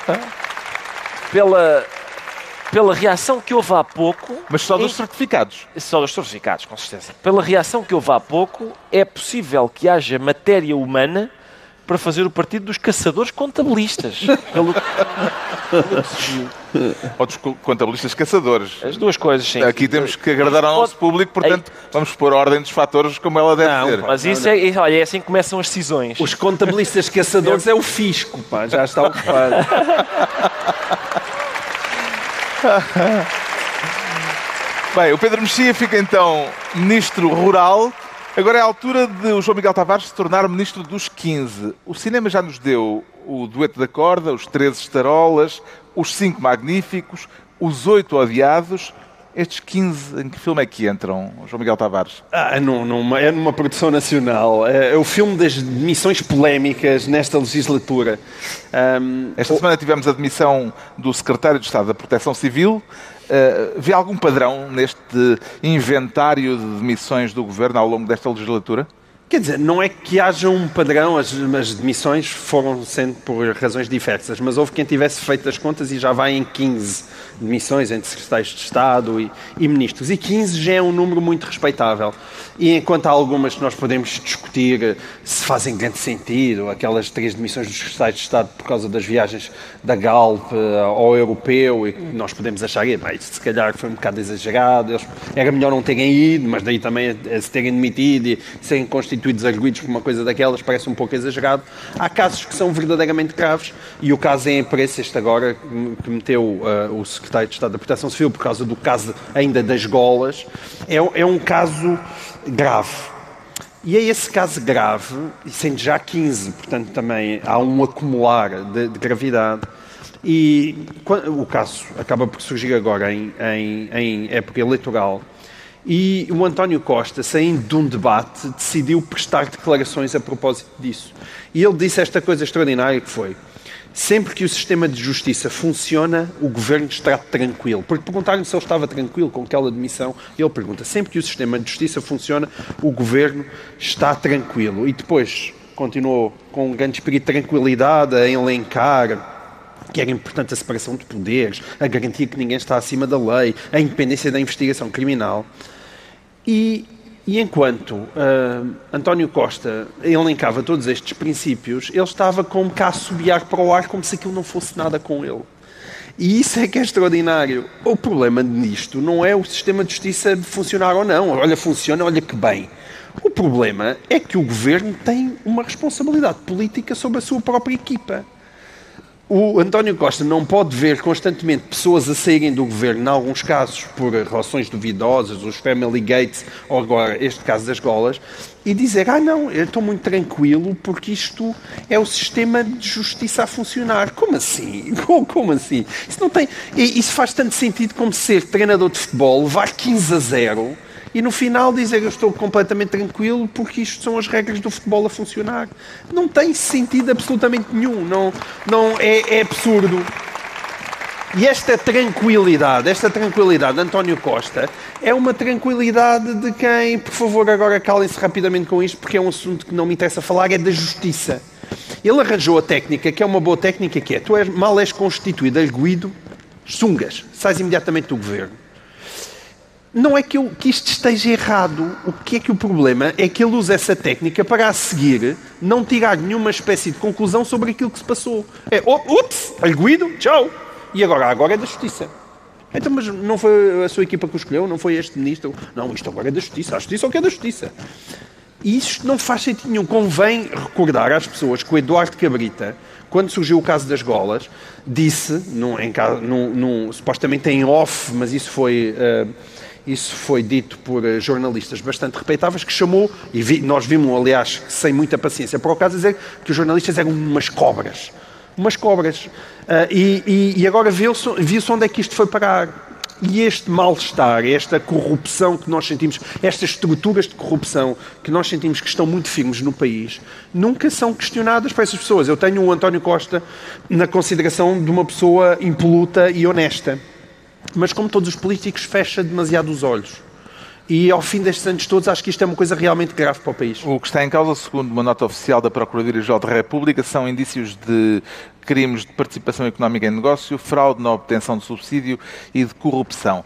Speaker 3: pela, pela reação que houve há pouco.
Speaker 2: Mas só dos
Speaker 3: em-
Speaker 2: certificados.
Speaker 3: Só dos certificados, com certeza. Pela reação que houve há pouco, é possível que haja matéria humana para fazer o partido dos caçadores contabilistas. Pelo, pelo que se viu.
Speaker 2: Ou dos co- contabilistas caçadores.
Speaker 3: As duas coisas, sim.
Speaker 2: Aqui temos que agradar ao nosso público, portanto, vamos pôr ordem dos fatores como ela deve
Speaker 4: Não,
Speaker 2: ser.
Speaker 4: pá.
Speaker 3: Mas isso é, é- olha, é assim que começam as decisões.
Speaker 4: Os contabilistas caçadores é o fisco, pá, já está ocupado.
Speaker 2: Bem, o Pedro Mexia fica então Ministro Rural. Agora é a altura de o João Miguel Tavares se tornar Ministro dos quinze. O cinema já nos deu o Dueto da Corda, os treze Estarolas, os cinco Magníficos, os oito Odiados. Estes quinze, em que filme é que entram, João Miguel Tavares?
Speaker 4: Ah, num- numa, é numa produção nacional. É, é o filme das demissões polémicas nesta legislatura. Ahm,
Speaker 2: Esta semana tivemos a demissão do Secretário de Estado da Proteção Civil. Uh, vê algum padrão neste inventário de demissões do Governo ao longo desta legislatura?
Speaker 4: Quer dizer, não é que haja um padrão, as, as demissões foram sendo por razões diversas, mas houve quem tivesse feito as contas e já vai em quinze demissões entre secretários de Estado e, e ministros. E quinze já é um número muito respeitável. E enquanto há algumas que nós podemos discutir se fazem grande sentido, aquelas três demissões dos secretários de Estado por causa das viagens da Galp uh, ao europeu, e que nós podemos achar, bem, isso se calhar foi um bocado exagerado, eles, era melhor não terem ido, mas daí também a, a se terem demitido e serem constituídos arguidos por uma coisa daquelas parece um pouco exagerado. Há casos que são verdadeiramente graves, e o caso em preço, este agora, que meteu uh, o secretário de Estado da Proteção Civil por causa do caso ainda das golas, é, é um caso grave. E é esse caso grave, e sendo já quinze, portanto também há um acumular de, de gravidade, e quando, o caso acaba por surgir agora em, em, em época eleitoral, e o António Costa, saindo de um debate, decidiu prestar declarações a propósito disso. E ele disse esta coisa extraordinária que foi: sempre que o sistema de justiça funciona, o governo está tranquilo. Porque perguntaram se ele estava tranquilo com aquela demissão, e ele pergunta: sempre que o sistema de justiça funciona, o governo está tranquilo. E depois continuou com um grande espírito de tranquilidade a elencar que era importante a separação de poderes, a garantia que ninguém está acima da lei, a independência da investigação criminal. E, e enquanto uh, António Costa elencava todos estes princípios, ele estava como cá a assobiar para o ar como se aquilo não fosse nada com ele. E isso é que é extraordinário. O problema nisto não é o sistema de justiça de funcionar ou não. Olha, funciona, olha que bem. O problema é que o governo tem uma responsabilidade política sobre a sua própria equipa. O António Costa não pode ver constantemente pessoas a saírem do governo, em alguns casos por relações duvidosas, os family gates, ou agora este caso das golas, e dizer: ah não, eu estou muito tranquilo porque isto é o sistema de justiça a funcionar. Como assim? Como assim? Isso, não tem, isso faz tanto sentido como ser treinador de futebol, levar quinze a zero e no final dizer eu estou completamente tranquilo porque isto são as regras do futebol a funcionar. Não tem sentido absolutamente nenhum. Não, não, é, é absurdo. E esta tranquilidade, esta tranquilidade de António Costa é uma tranquilidade de quem, por favor, agora calem-se rapidamente com isto, porque é um assunto que não me interessa falar, é da justiça. Ele arranjou a técnica, que é uma boa técnica, que é, tu és, mal és constituído arguido, sungas, sais imediatamente do governo. Não é que, eu, que isto esteja errado. O que é que o problema é que ele usa essa técnica para a seguir não tirar nenhuma espécie de conclusão sobre aquilo que se passou. É, oh, ups, arguido, tchau. E agora? Agora é da Justiça. Então, mas não foi a sua equipa que o escolheu? Não foi este ministro? Não, isto agora é da Justiça. A Justiça é o que é da Justiça. E isto não faz sentido nenhum. Convém recordar às pessoas que o Eduardo Cabrita, quando surgiu o caso das golas, disse, num, em, num, num, supostamente em off, mas isso foi, uh, isso foi dito por uh, jornalistas bastante respeitáveis, que chamou, e vi, nós vimos, aliás, sem muita paciência para o caso, dizer que os jornalistas eram umas cobras. Umas cobras. Uh, e, e, e agora viu-se, viu-se onde é que isto foi parar. E este mal-estar, esta corrupção que nós sentimos, estas estruturas de corrupção que nós sentimos que estão muito firmes no país, nunca são questionadas para essas pessoas. Eu tenho o António Costa na consideração de uma pessoa impoluta e honesta. Mas como todos os políticos, fecha demasiado os olhos. E ao fim destes anos todos, acho que isto é uma coisa realmente grave para o país.
Speaker 2: O que está em causa, segundo uma nota oficial da Procuradoria-Geral da República, são indícios de crimes de participação económica em negócio, fraude na obtenção de subsídio e de corrupção.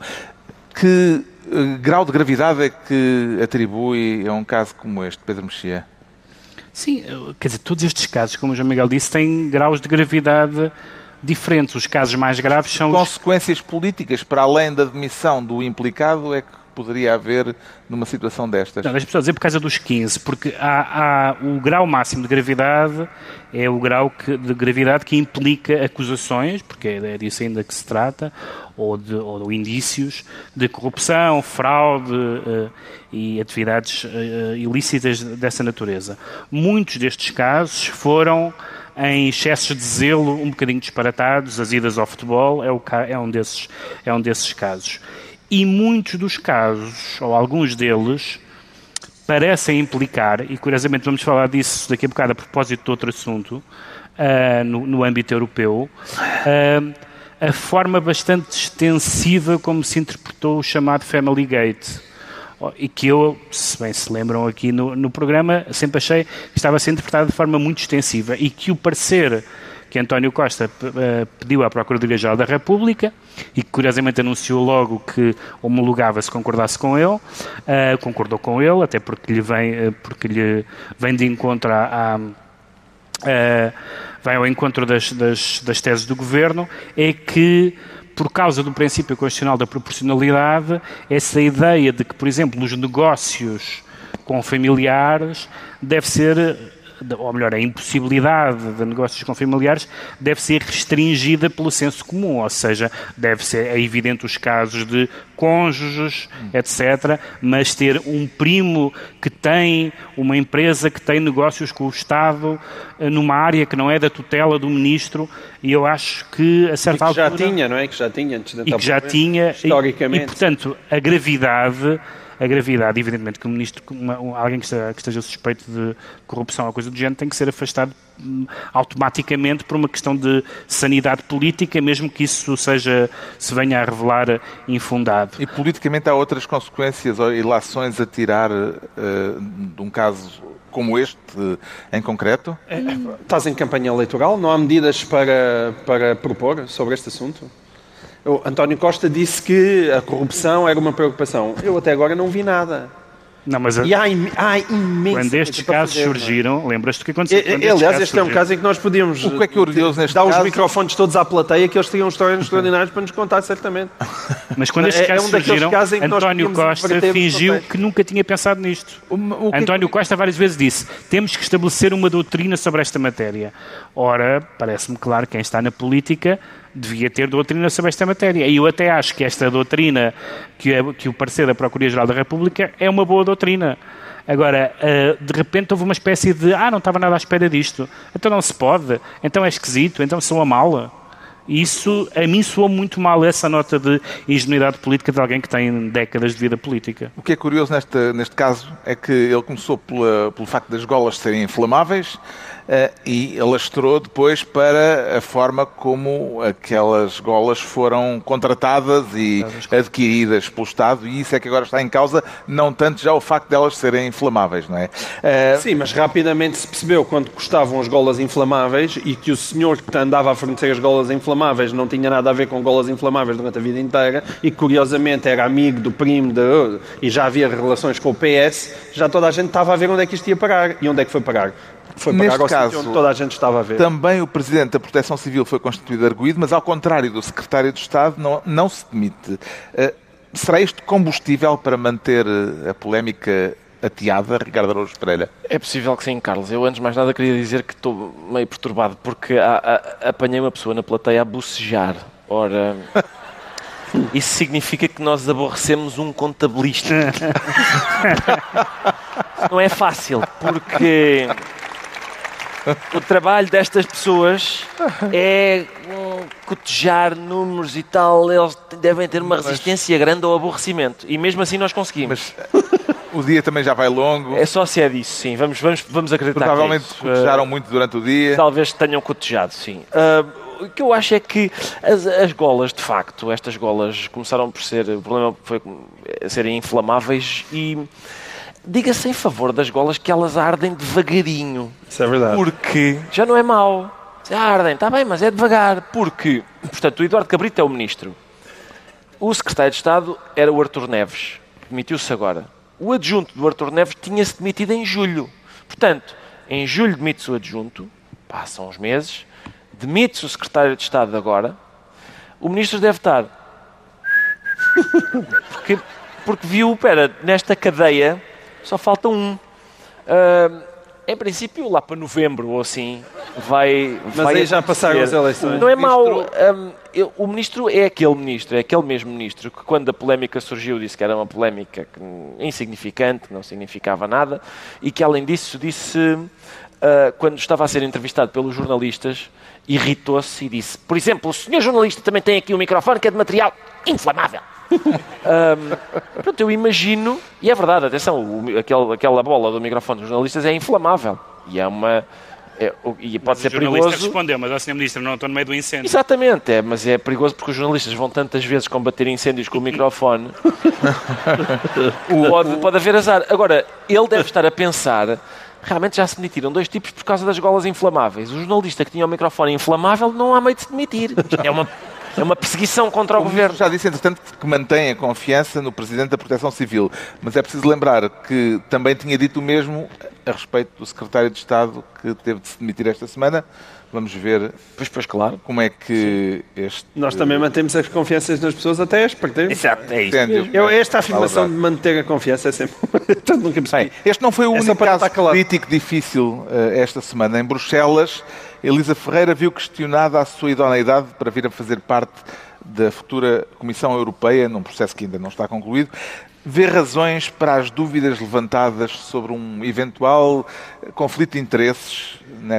Speaker 2: Que uh, grau de gravidade é que atribui a um caso como este, Pedro Mexia?
Speaker 5: Sim, quer dizer, todos estes casos, como o João Miguel disse, têm graus de gravidade diferentes. Os casos mais graves são...
Speaker 2: Consequências políticas, para além da demissão do implicado, é que poderia haver numa situação destas?
Speaker 5: Não, deixa-me só dizer por causa dos quinze, porque há, há o grau máximo de gravidade é o grau que, de gravidade que implica acusações, porque é disso ainda que se trata, ou de, ou de indícios de corrupção, fraude uh, e atividades uh, ilícitas dessa natureza. Muitos destes casos foram em excessos de zelo um bocadinho disparatados, as idas ao futebol é, o, é, um, desses, é um desses casos. E muitos dos casos, ou alguns deles, parecem implicar, e curiosamente vamos falar disso daqui a bocado a propósito de outro assunto, uh, no, no âmbito europeu, uh, a forma bastante extensiva como se interpretou o chamado Family Gate. E que eu, se bem se lembram aqui no, no programa, sempre achei que estava a ser interpretado de forma muito extensiva e que o parecer que António Costa uh, pediu à Procuradoria-Geral da República e que curiosamente anunciou logo que homologava se concordasse com ele, uh, concordou com ele, até porque lhe vem, uh, porque lhe vem de encontro a, a uh, vai ao encontro das, das, das teses do Governo, é que por causa do princípio constitucional da proporcionalidade, essa ideia de que, por exemplo, os negócios com familiares deve ser, ou melhor, a impossibilidade de negócios com familiares deve ser restringida pelo senso comum, ou seja, deve ser, é evidente os casos de cônjuges, etcétera, mas ter um primo que tem uma empresa que tem negócios com o Estado numa área que não é da tutela do ministro, e eu acho que a certa
Speaker 4: altura...
Speaker 5: E
Speaker 4: que já tinha, não é? Que já tinha antes de
Speaker 5: E que já tinha,
Speaker 4: historicamente.
Speaker 5: E, e, portanto, a gravidade... A gravidade, evidentemente, que o ministro, uma, alguém que esteja, que esteja suspeito de corrupção ou coisa do género, tem que ser afastado hum, automaticamente por uma questão de sanidade política, mesmo que isso seja, se venha a revelar infundado.
Speaker 2: E politicamente há outras consequências ou ilações a tirar uh, de um caso como este, uh, em concreto?
Speaker 4: É, estás em campanha eleitoral? Não há medidas para, para propor sobre este assunto? O António Costa disse que a corrupção era uma preocupação. Eu até agora não vi nada.
Speaker 5: Não, mas a...
Speaker 4: E há, im... há imenso.
Speaker 5: Quando estes casos fazer, surgiram, lembras-te do que aconteceu?
Speaker 4: E, aliás, este é um caso em que nós podíamos
Speaker 2: o que é que orgulhoso neste
Speaker 4: dar
Speaker 2: caso?
Speaker 4: Os microfones todos à plateia, que eles teriam histórias extraordinárias para nos contar, certamente.
Speaker 5: Mas quando estes casos
Speaker 4: é um
Speaker 5: surgiram,
Speaker 4: casos
Speaker 5: António Costa fingiu que nunca tinha pensado nisto. O, o António que... Costa várias vezes disse: temos que estabelecer uma doutrina sobre esta matéria. Ora, parece-me claro que quem está na política devia ter doutrina sobre esta matéria. E eu até acho que esta doutrina, que, é, que o parecer da Procuradoria-Geral da República, é uma boa doutrina. Agora, uh, de repente houve uma espécie de ah, não estava nada à espera disto. Então não se pode. Então é esquisito. Então sou a mala. Isso, a mim, soou muito mal essa nota de ingenuidade política de alguém que tem décadas de vida política.
Speaker 2: O que é curioso neste, neste caso é que ele começou pela, pelo facto das golas serem inflamáveis uh, e alastrou depois para a forma como aquelas golas foram contratadas e adquiridas pelo Estado, e isso é que agora está em causa, não tanto já o facto de elas serem inflamáveis, não é? Uh,
Speaker 4: Sim, mas rapidamente se percebeu quando custavam as golas inflamáveis e que o senhor que andava a fornecer as golas inflamáveis não tinha nada a ver com golas inflamáveis durante a vida inteira e que curiosamente era amigo do primo de, e já havia relações com o P S, já toda a gente estava a ver onde é que isto ia parar. E onde é que foi parar? Foi parar
Speaker 2: Neste
Speaker 4: ao
Speaker 2: caso,
Speaker 4: sítio onde toda a gente estava a ver.
Speaker 2: Também o Presidente da Proteção Civil foi constituído arguido, mas ao contrário do Secretário de Estado, não, não se demite. Uh, será isto combustível para manter a polémica ateada, Ricardo Araújo Pereira?
Speaker 3: É possível que sim, Carlos. Eu, antes de mais nada, queria dizer que estou meio perturbado, porque a, a, apanhei uma pessoa na plateia a bocejar. Ora, isso significa que nós aborrecemos um contabilista. Não é fácil, porque o trabalho destas pessoas é um, cotejar números e tal. Eles devem ter uma resistência grande ao aborrecimento. E mesmo assim nós conseguimos.
Speaker 2: Mas o dia também já vai longo.
Speaker 3: É só se é disso, sim. Vamos, vamos, vamos acreditar
Speaker 2: Provavelmente
Speaker 3: que é isso.
Speaker 2: cotejaram uh, muito durante o dia.
Speaker 3: Talvez tenham cotejado, sim. Uh, o que eu acho é que as, as golas, de facto, estas golas começaram por ser... O problema foi serem inflamáveis e... Diga-se em favor das golas que elas ardem devagarinho.
Speaker 4: Isso é verdade.
Speaker 3: Porque já não é mau. Se ardem, está bem, mas é devagar. Porque, portanto, o Eduardo Cabrita é o ministro. O secretário de Estado era o Artur Neves. Demitiu-se agora. O adjunto do Artur Neves tinha-se demitido em julho. Portanto, em julho demite-se o adjunto. Passam uns meses. Demite-se o secretário de Estado agora. O ministro deve estar... Porque, porque viu, espera, nesta cadeia... Só falta um. Uh, em princípio, lá para novembro ou assim, vai...
Speaker 4: Mas
Speaker 3: vai
Speaker 4: aí já passaram as eleições.
Speaker 3: Não é mau. Um, eu, o ministro é aquele ministro, é aquele mesmo ministro que, quando a polémica surgiu, disse que era uma polémica insignificante, que não significava nada, e que, além disso, disse, uh, quando estava a ser entrevistado pelos jornalistas, irritou-se e disse, por exemplo, o senhor jornalista também tem aqui um microfone que é de material inflamável. um, pronto, eu imagino, e é verdade, atenção, o, aquele, aquela bola do microfone dos jornalistas é inflamável e é uma é, e pode
Speaker 5: mas
Speaker 3: ser
Speaker 5: o
Speaker 3: perigoso.
Speaker 5: O jornalista respondeu, mas ó senhor Ministro, não estou no meio do incêndio.
Speaker 3: Exatamente, é, mas é perigoso porque os jornalistas vão tantas vezes combater incêndios com o microfone. pode, pode haver azar. Agora, ele deve estar a pensar, realmente já se demitiram dois tipos por causa das golas inflamáveis. O jornalista que tinha o microfone inflamável não há meio de se demitir. Isto é uma É uma perseguição contra o, o governo.
Speaker 2: Já disse, entretanto, que mantém a confiança no Presidente da Proteção Civil. Mas é preciso lembrar que também tinha dito o mesmo a respeito do Secretário de Estado que teve de se demitir esta semana. Vamos ver
Speaker 3: pois, pois, claro.
Speaker 2: como é que Sim. este...
Speaker 4: Nós também mantemos as confianças nas pessoas até as perdermos.
Speaker 3: Exato, é isso.
Speaker 4: Eu, esta afirmação de manter a confiança é sempre... nunca
Speaker 2: Bem, este não foi o
Speaker 4: é
Speaker 2: único caso político difícil uh, esta semana. Em Bruxelas, Elisa Ferreira viu questionada a sua idoneidade para vir a fazer parte da futura Comissão Europeia, num processo que ainda não está concluído. Vê razões para as dúvidas levantadas sobre um eventual conflito de interesses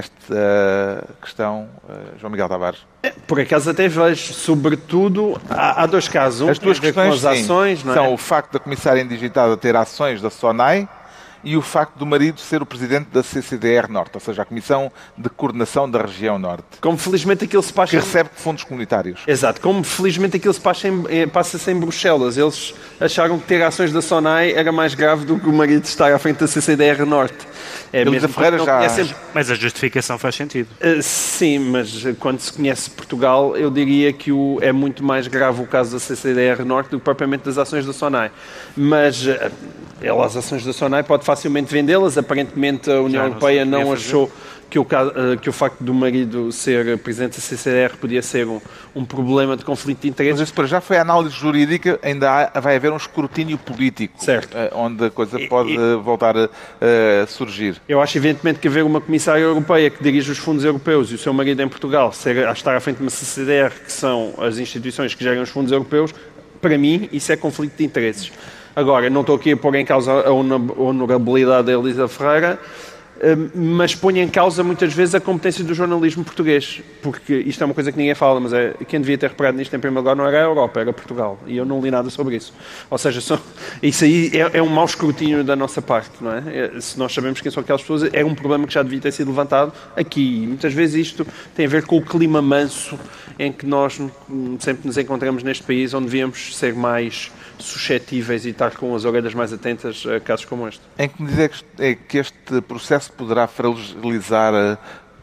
Speaker 2: nesta questão, João Miguel Tavares?
Speaker 4: Por acaso até vejo, sobretudo, há, há dois casos. Um
Speaker 2: as duas questões
Speaker 4: com as ações,
Speaker 2: sim,
Speaker 4: não é?
Speaker 2: São o facto da comissária indigitada ter ações da SONAI e o facto do marido ser o presidente da C C D R Norte, ou seja, a Comissão de Coordenação da Região Norte.
Speaker 4: Como felizmente aquilo se passa...
Speaker 2: Que recebe fundos comunitários.
Speaker 4: Exato. Como felizmente aquilo se passa em, passa-se em Bruxelas. Eles acharam que ter ações da SONAI era mais grave do que o marido estar à frente da C C D R Norte. É
Speaker 2: Elisa Ferreira já...
Speaker 4: sempre...
Speaker 5: Mas a justificação faz sentido.
Speaker 4: Uh, sim, mas quando se conhece Portugal, eu diria que o, é muito mais grave o caso da C C D R Norte do que propriamente das ações da SONAI. Mas... Uh, Ela, as ações da SONAI, pode facilmente vendê-las. Aparentemente a União
Speaker 5: não
Speaker 4: Europeia não
Speaker 5: fazer.
Speaker 4: achou que o, que o facto do marido ser presidente da C C D R podia ser um, um problema de conflito de interesses.
Speaker 2: Mas isso para já foi a análise jurídica, ainda há, vai haver um escrutínio político,
Speaker 4: certo.
Speaker 2: Onde a coisa
Speaker 4: E,
Speaker 2: pode
Speaker 4: e,
Speaker 2: voltar a, a surgir.
Speaker 4: Eu acho evidentemente que haver uma comissária europeia que dirige os fundos europeus e o seu marido em Portugal ser, a estar à frente de uma C C D R, que são as instituições que gerem os fundos europeus, para mim isso é conflito de interesses. Agora, não estou aqui a pôr em causa a honorabilidade da Elisa Ferreira, mas põe em causa muitas vezes a competência do jornalismo português, porque isto é uma coisa que ninguém fala, mas é, quem devia ter reparado nisto em primeiro lugar não era a Europa, era Portugal, e eu não li nada sobre isso. Ou seja, só, isso aí é, é um mau escrutínio da nossa parte, não é? É? Se nós sabemos quem são aquelas pessoas, é um problema que já devia ter sido levantado aqui. E muitas vezes isto tem a ver com o clima manso em que nós sempre nos encontramos neste país, onde devíamos ser mais suscetíveis e estar com as orelhas mais atentas a casos como este.
Speaker 2: Em que medida é que este processo poderá fragilizar uh,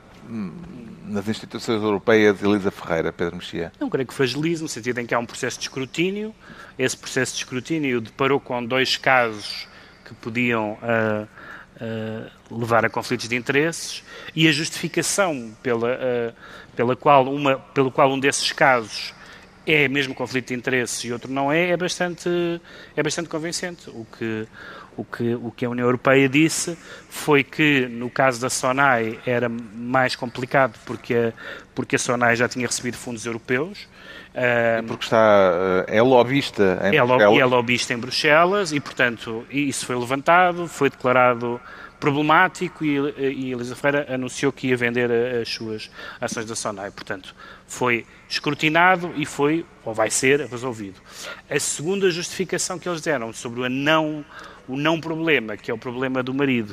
Speaker 2: nas instituições europeias Elisa Ferreira, Pedro Mexia?
Speaker 5: Não creio que fragilize, no sentido em que há um processo de escrutínio. Esse processo de escrutínio deparou com dois casos que podiam uh, uh, levar a conflitos de interesses, e a justificação pela, uh, pela qual uma, pelo qual um desses casos é mesmo conflito de interesses e outro não é, é bastante, é bastante convincente. O que, o, que, o que a União Europeia disse foi que, no caso da SONAI, era mais complicado porque a, porque a SONAI já tinha recebido fundos europeus.
Speaker 2: E porque está, é lobista em
Speaker 5: é
Speaker 2: Bruxelas.
Speaker 5: É lobista em Bruxelas e, portanto, isso foi levantado, foi declarado problemático e, e Elisa Ferreira anunciou que ia vender as suas ações da SONAI. Portanto, foi escrutinado e foi, ou vai ser, resolvido. A segunda justificação que eles deram sobre o não, o não problema, que é o problema do marido,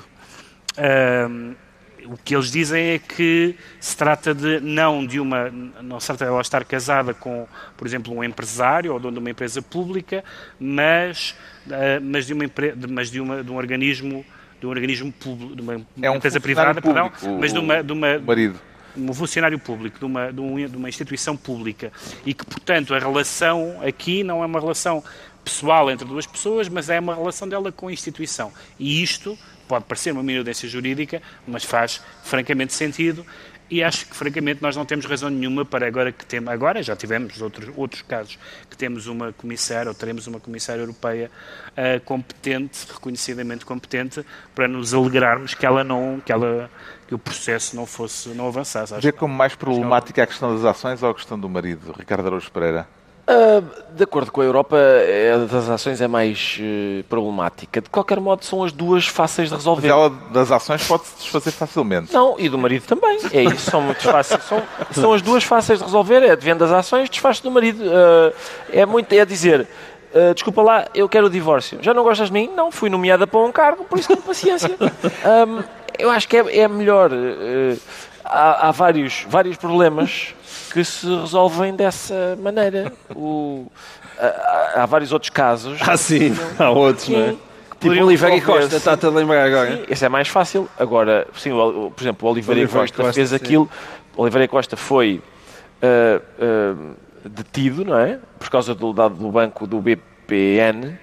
Speaker 5: um, o que eles dizem é que se trata de não de uma, não se trata de ela estar casada com, por exemplo, um empresário ou dono de uma empresa pública, mas, uh, mas, de, uma, mas de, uma, de um organismo de um organismo público, de uma,
Speaker 2: é um
Speaker 5: empresa privada,
Speaker 2: público,
Speaker 5: perdão,
Speaker 2: o,
Speaker 5: mas de uma, de uma
Speaker 2: marido.
Speaker 5: um funcionário público, de uma, de, um, de uma instituição pública, e que, portanto, a relação aqui não é uma relação pessoal entre duas pessoas, mas é uma relação dela com a instituição. E isto pode parecer uma minudência jurídica, mas faz francamente sentido, e acho que, francamente, nós não temos razão nenhuma para agora que temos, agora já tivemos outros, outros casos, que temos uma comissária, ou teremos uma comissária europeia uh, competente, reconhecidamente competente, para nos alegrarmos que ela não, que ela, que o processo não fosse, não avançasse.
Speaker 2: Vê como mais problemática a questão das ações ou a questão do marido, Ricardo Araújo Pereira?
Speaker 3: Uh, de acordo com a Europa, a das ações é mais uh, problemática. De qualquer modo, são as duas fáceis de resolver.
Speaker 2: Mas ela das ações pode-se desfazer facilmente.
Speaker 3: Não, e do marido também. É isso, são muito fáceis. São, são as duas fáceis de resolver. É de venda das ações, desfaz do marido. Uh, é, muito, é dizer, uh, desculpa lá, eu quero o divórcio. Já não gostas de mim? Não, fui nomeada para um cargo, por isso tenho paciência. Um, eu acho que é, é melhor. Uh, há há vários, vários problemas que se resolvem dessa maneira. O, há, há vários outros casos.
Speaker 4: Ah, sim, há outros,
Speaker 3: sim,
Speaker 4: não é? Tipo Oliveira e Costa, está-te a lembrar agora.
Speaker 3: Sim, esse é mais fácil. Agora, sim, o, por exemplo, o Oliveira e Costa, Costa fez sim. aquilo. O Oliveira e Costa foi uh, uh, detido, não é? Por causa do dado do banco do B P N,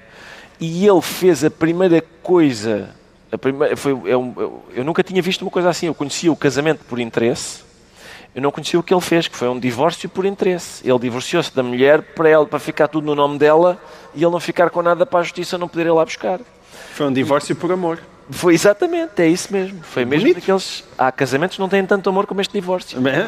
Speaker 3: e ele fez a primeira coisa. A primeira, foi, eu, eu, eu nunca tinha visto uma coisa assim. Eu conhecia o casamento por interesse. Eu não conhecia o que ele fez, que foi um divórcio por interesse. Ele divorciou-se da mulher para, ela, para ficar tudo no nome dela e ele não ficar com nada para a justiça não poder ir lá buscar.
Speaker 4: Foi um divórcio por amor.
Speaker 3: Foi exatamente, é isso mesmo. Foi mesmo Bonito. Daqueles... Há casamentos que não têm tanto amor como este divórcio.
Speaker 2: Bem...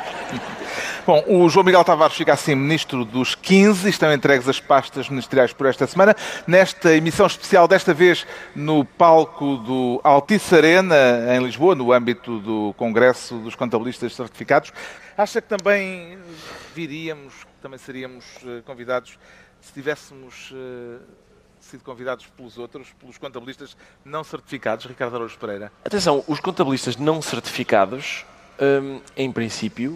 Speaker 2: Bom, o João Miguel Tavares fica assim ministro dos quinze, estão entregues as pastas ministeriais por esta semana. Nesta emissão especial, desta vez no palco do Altice Arena, em Lisboa, no âmbito do Congresso dos Contabilistas Certificados. Acha que também viríamos, que também seríamos convidados, se tivéssemos sido convidados pelos outros, pelos contabilistas não certificados, Ricardo Araújo Pereira?
Speaker 3: Atenção, os contabilistas não certificados, hum, em princípio,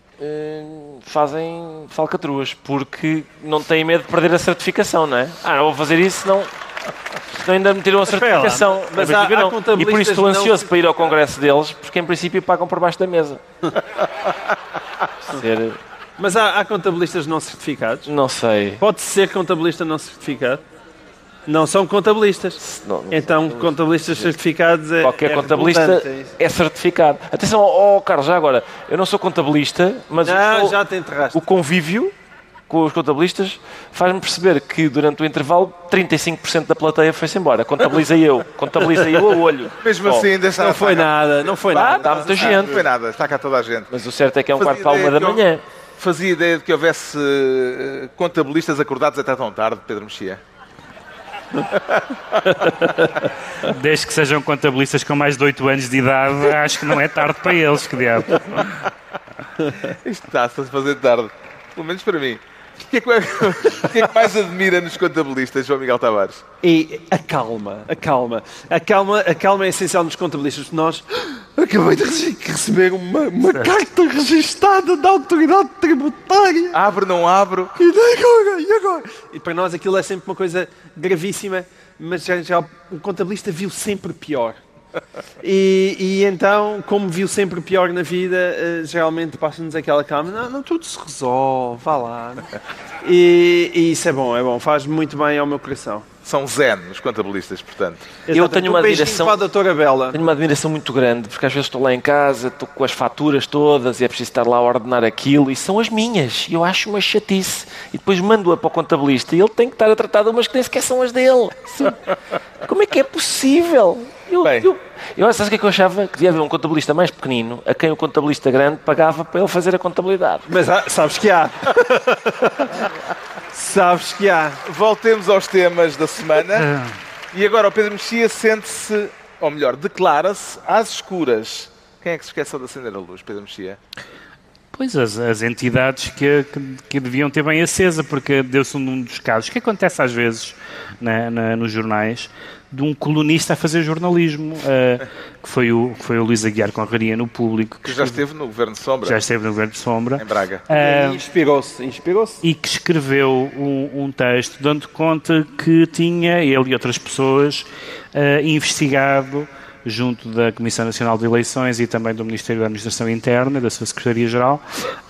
Speaker 3: fazem falcatruas, porque não têm medo de perder a certificação, não é? Ah, não vou fazer isso, senão, senão ainda me tiram a certificação.
Speaker 4: Mas há, há
Speaker 3: e por isso estou ansioso não... para ir ao congresso deles, porque em princípio pagam por baixo da mesa. Ser...
Speaker 4: Mas há, há contabilistas não certificados?
Speaker 3: Não sei.
Speaker 4: Pode ser contabilista não certificado? Não são contabilistas. Não, não então, são contabilistas certificados é
Speaker 3: Qualquer
Speaker 4: é
Speaker 3: contabilista é certificado. Atenção, oh, Carlos, já agora, eu não sou contabilista, mas
Speaker 4: não,
Speaker 3: o,
Speaker 4: já te enterraste.
Speaker 3: O convívio com os contabilistas faz-me perceber que durante o intervalo trinta e cinco por cento da plateia foi-se embora. Contabilizei eu. Contabilizei eu a olho.
Speaker 2: Mesmo oh, assim, ainda está...
Speaker 4: Não foi nada, não foi
Speaker 3: ah,
Speaker 4: nada.
Speaker 3: Está muita gente.
Speaker 2: Não foi nada, está cá toda a gente.
Speaker 3: Mas o certo é que é um quarto para uma da manhã.
Speaker 2: Fazia ideia de que houvesse uh, contabilistas acordados até tão tarde, Pedro Mexia?
Speaker 5: Desde que sejam contabilistas com mais de oito anos de idade, acho que não é tarde para eles, que diabo.
Speaker 2: Isto está-se a fazer tarde. Pelo menos para mim. O que, é que, o que é que mais admira nos contabilistas, João Miguel Tavares?
Speaker 4: E a calma, a calma. A calma, a calma é essencial nos contabilistas. Nós acabei de receber uma, uma carta registada da autoridade tributária.
Speaker 2: Abro, não abro.
Speaker 4: E agora? E agora? E para nós aquilo é sempre uma coisa gravíssima, mas já, já o contabilista viu sempre pior. E, e então, como viu sempre pior na vida, uh, geralmente passa-nos aquela calma, não, não, tudo se resolve, vá lá. E, e isso é bom, é bom, faz muito bem ao meu coração.
Speaker 2: São zen os contabilistas, portanto.
Speaker 3: Eu tenho uma
Speaker 4: um beijinho
Speaker 3: admiração-
Speaker 4: para a doutora Bela.
Speaker 3: Tenho uma admiração muito grande, porque às vezes estou lá em casa, estou com as faturas todas e é preciso estar lá a ordenar aquilo, e são as minhas, e eu acho uma chatice. E depois mando-a para o contabilista e ele tem que estar a tratar de umas que nem sequer são as dele. Assim, como é que é possível? Eu,
Speaker 2: Bem.
Speaker 3: eu, eu, sabes o que é que eu achava? Que devia haver um contabilista mais pequenino, a quem o contabilista grande pagava para ele fazer a contabilidade.
Speaker 4: Mas há, sabes que há. Sabes que há.
Speaker 2: Voltemos aos temas da semana. E agora o Pedro Mexia sente-se, ou melhor, declara-se às escuras. Quem é que se esqueceu de acender a luz, Pedro Mexia?
Speaker 5: Pois, as, as entidades que, que, que deviam ter bem acesa, porque deu-se um dos casos que acontece às vezes na, na, nos jornais, de um colunista a fazer jornalismo, uh, que foi o, foi o Luís Aguiar Conraria no Público.
Speaker 2: Que já esteve no Governo de Sombra,
Speaker 5: Já esteve no Governo de Sombra.
Speaker 2: em Braga.
Speaker 5: Uh,
Speaker 4: E inspirou-se, inspirou-se.
Speaker 5: e que escreveu um, um texto dando conta que tinha, ele e outras pessoas, uh, investigado junto da Comissão Nacional de Eleições e também do Ministério da Administração Interna, da sua Secretaria-Geral,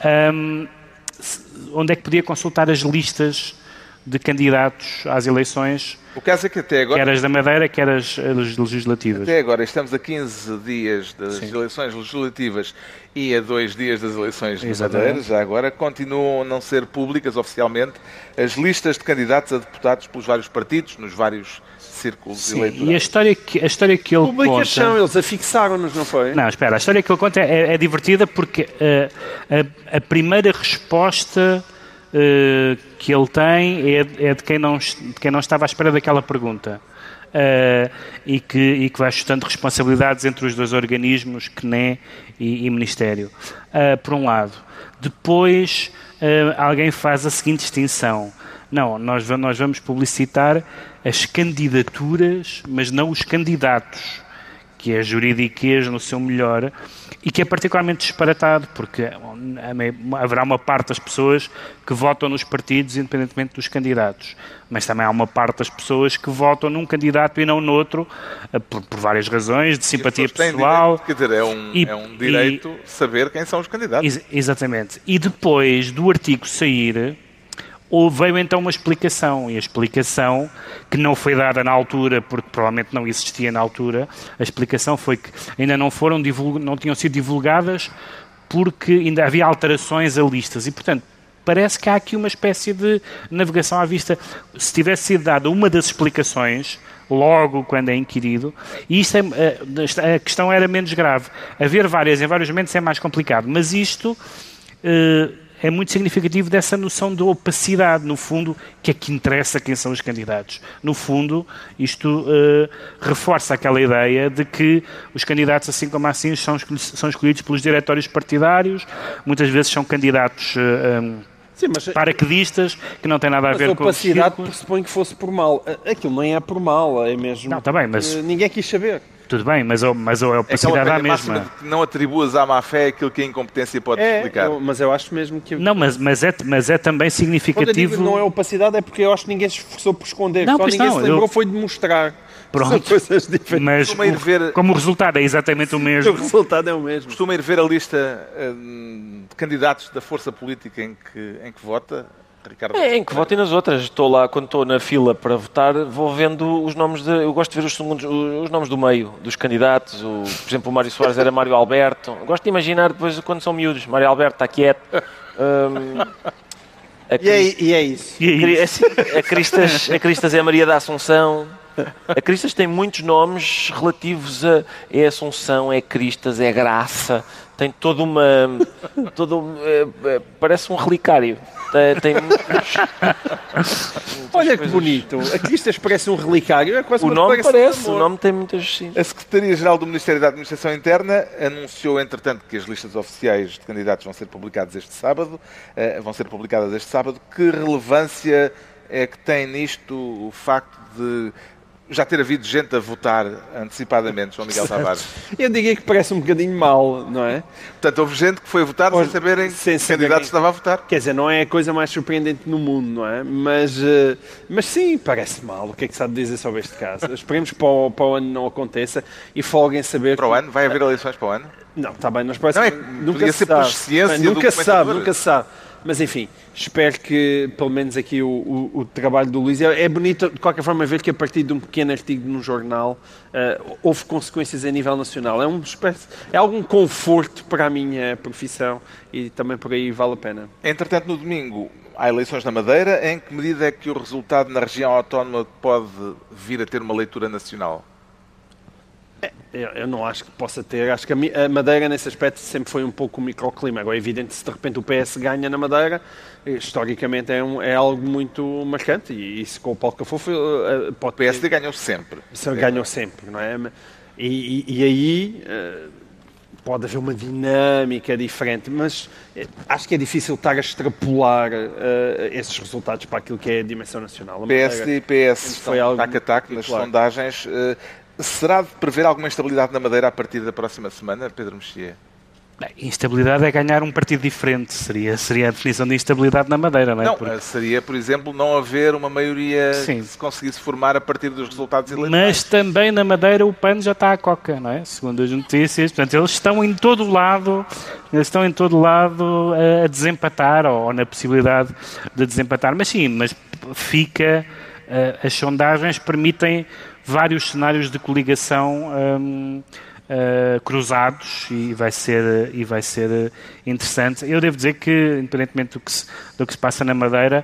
Speaker 5: um, onde é que podia consultar as listas de candidatos às eleições,
Speaker 2: O caso é que até agora,
Speaker 5: quer as da Madeira, quer as, as legislativas.
Speaker 2: até agora estamos a quinze dias das
Speaker 5: Sim.
Speaker 2: eleições legislativas e a dois dias das eleições de
Speaker 5: Exatamente.
Speaker 2: Madeira. Já agora continuam a não ser públicas oficialmente as listas de candidatos a deputados pelos vários partidos, nos vários círculos
Speaker 5: Sim,
Speaker 2: eleitorais.
Speaker 5: e a história que, a história que ele
Speaker 4: Públicas são,
Speaker 5: conta...
Speaker 4: eles afixaram-nos, não foi?
Speaker 5: Não, espera, a história que ele conta é, é divertida porque uh, a, a primeira resposta uh, que ele tem é, é de, quem não, de quem não estava à espera daquela pergunta. Uh, e, que, e que vai ajustando responsabilidades entre os dois organismos, C N E e, e Ministério. Uh, por um lado. Depois, uh, alguém faz a seguinte distinção. Não, nós, nós vamos publicitar as candidaturas, mas não os candidatos, que é juridiquês no seu melhor, e que é particularmente disparatado, porque haverá uma parte das pessoas que votam nos partidos independentemente dos candidatos, mas também há uma parte das pessoas que votam num candidato e não noutro, por, por várias razões, de simpatia
Speaker 2: As pessoas têm
Speaker 5: pessoal.
Speaker 2: direito, quer dizer, é um,
Speaker 5: E-
Speaker 2: é um direito saber quem são os candidatos.
Speaker 5: Ex- exatamente. E depois do artigo sair, houve- veio então uma explicação, e a explicação, que não foi dada na altura, porque provavelmente não existia na altura, a explicação foi que ainda não foram divulg- não tinham sido divulgadas porque ainda havia alterações a listas, e portanto parece que há aqui uma espécie de navegação à vista. Se tivesse sido dada uma das explicações, logo quando é inquirido, e isto é, a questão era menos grave. Haver várias em vários momentos é mais complicado, mas isto eh, é muito significativo dessa noção de opacidade, no fundo, que é que interessa quem são os candidatos. No fundo, isto uh, reforça aquela ideia de que os candidatos, assim como assim, são, escolhi- são escolhidos pelos diretórios partidários, muitas vezes são candidatos uh, um,
Speaker 4: Sim, mas,
Speaker 5: paraquedistas, que não têm nada a
Speaker 4: mas
Speaker 5: ver
Speaker 4: a
Speaker 5: com os
Speaker 4: opacidade
Speaker 5: círculos.
Speaker 4: pressupõe que fosse por mal. Aquilo nem é por mal, é mesmo...
Speaker 5: Não, está bem, mas-
Speaker 4: eh, ninguém quis saber.
Speaker 5: Tudo bem, mas, a- mas a
Speaker 2: É aquela
Speaker 5: opacidade é a
Speaker 2: velha máxima
Speaker 5: mesma.
Speaker 2: de que não atribuas à má fé aquilo que a incompetência pode
Speaker 4: É,
Speaker 2: explicar.
Speaker 4: eu- mas eu acho mesmo que...
Speaker 5: Não, mas, mas, é, mas é também
Speaker 4: Quando eu digo
Speaker 5: significativo...
Speaker 4: que não é opacidade é porque eu acho que ninguém se esforçou por esconder.
Speaker 5: Não,
Speaker 4: Só
Speaker 5: pois
Speaker 4: ninguém
Speaker 5: não,
Speaker 4: se lembrou
Speaker 5: eu-
Speaker 4: foi de mostrar.
Speaker 5: Pronto.
Speaker 4: São coisas diferentes.
Speaker 5: Mas
Speaker 2: Costuma ir
Speaker 5: o-
Speaker 2: ver-
Speaker 5: como o resultado é exatamente o
Speaker 4: O
Speaker 5: mesmo...
Speaker 4: resultado é o mesmo.
Speaker 2: Costuma ir ver a lista hum, de candidatos da força política em que, em que vota, Ricardo?
Speaker 3: É, em que voto e nas outras. Estou lá, quando estou na fila para votar, vou vendo os nomes de... Eu gosto de ver os, segundos, os nomes do meio, dos candidatos. O, por exemplo, o Mário Soares era Mário Alberto. Gosto de imaginar depois, quando são miúdos, Mário Alberto está quieto. Hum, a
Speaker 4: E é, e é isso.
Speaker 5: E é
Speaker 3: Cri-
Speaker 5: isso.
Speaker 3: assim, a, Cristas, a Cristas é Maria da Assunção. A Cristas tem muitos nomes relativos a... É Assunção, é Cristas, é Graça. Tem toda uma... Todo, um- é- é- parece um relicário. tem, tem muitos,
Speaker 4: Olha que bonito. Aqui isto parece um relicário. É quase
Speaker 3: o
Speaker 4: uma
Speaker 3: nome parece,
Speaker 4: de
Speaker 3: o nome tem muitas... Sim.
Speaker 2: A Secretaria-Geral do Ministério da Administração Interna anunciou, entretanto, que as listas oficiais de candidatos vão ser publicadas este sábado. Uh, vão ser publicadas este sábado. Que relevância é que tem nisto o facto de já ter havido gente a votar antecipadamente, João Miguel Tavares?
Speaker 4: Eu diria que parece um bocadinho mal, não é?
Speaker 2: Portanto, houve gente que foi votar sem saberem
Speaker 4: sem
Speaker 2: que candidato estava a votar.
Speaker 4: Quer dizer, não é a coisa mais surpreendente no mundo, não é? Mas, uh, mas sim, parece mal. O que é que sabe dizer sobre este caso? Esperemos que para o, para o ano não aconteça e folguem saber...
Speaker 2: Para o
Speaker 4: que...
Speaker 2: ano? Vai haver eleições para o ano?
Speaker 4: Não, está bem, nós parece
Speaker 2: não, é,
Speaker 4: nunca
Speaker 2: podia
Speaker 4: se
Speaker 2: ser
Speaker 4: sabe.
Speaker 2: por ciência
Speaker 4: Não, nunca se sabe,
Speaker 2: documentador.
Speaker 4: nunca se sabe. Mas enfim, espero que pelo menos aqui o, o, o trabalho do Luís... É, é bonito de qualquer forma ver que a partir de um pequeno artigo num jornal uh, houve consequências a nível nacional. É, um, é algum conforto para a minha profissão e também por aí vale a pena.
Speaker 2: Entretanto, no domingo há eleições na Madeira. Em que medida é que o resultado na região autónoma pode vir a ter uma leitura nacional?
Speaker 4: Eu, eu não acho que possa ter. Acho que a, a Madeira, nesse aspecto, sempre foi um pouco um microclima. Agora, é evidente que se de repente o P S ganha na Madeira, historicamente é, um, é algo muito marcante. E isso com o Paulo Cafofo uh, pode
Speaker 2: O P S D
Speaker 4: ter...
Speaker 2: ganhou sempre.
Speaker 4: Ganhou sempre, não é? E, e, e aí uh, pode haver uma dinâmica diferente, mas uh, acho que é difícil estar a extrapolar uh, esses resultados para aquilo que é a dimensão nacional. A
Speaker 2: P S D e P S
Speaker 4: foi
Speaker 2: estão
Speaker 4: algo
Speaker 2: tac a tac nas
Speaker 4: claro.
Speaker 2: sondagens. Uh, será de prever alguma instabilidade na Madeira a partir da próxima semana, Pedro Mexia?
Speaker 5: Bem, instabilidade é ganhar um partido diferente, seria, seria a definição de instabilidade na Madeira, não é?
Speaker 2: Não,
Speaker 5: Porque...
Speaker 2: seria, por exemplo, não haver uma maioria
Speaker 5: Sim.
Speaker 2: que se conseguisse formar a partir dos resultados eleitorais.
Speaker 5: Mas também na Madeira o pano já está à coca, não é? Segundo as notícias. Portanto, eles estão em todo o lado, eles estão em todo o lado a desempatar, ou na possibilidade de desempatar. Mas sim, mas fica... As sondagens permitem vários cenários de coligação um, uh, cruzados e vai ser, e vai ser interessante. Eu devo dizer que, independentemente do que se, do que se passa na Madeira,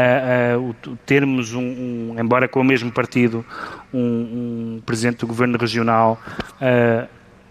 Speaker 5: uh, uh, o, termos, um, um, embora com o mesmo partido, um, um presidente do governo regional uh,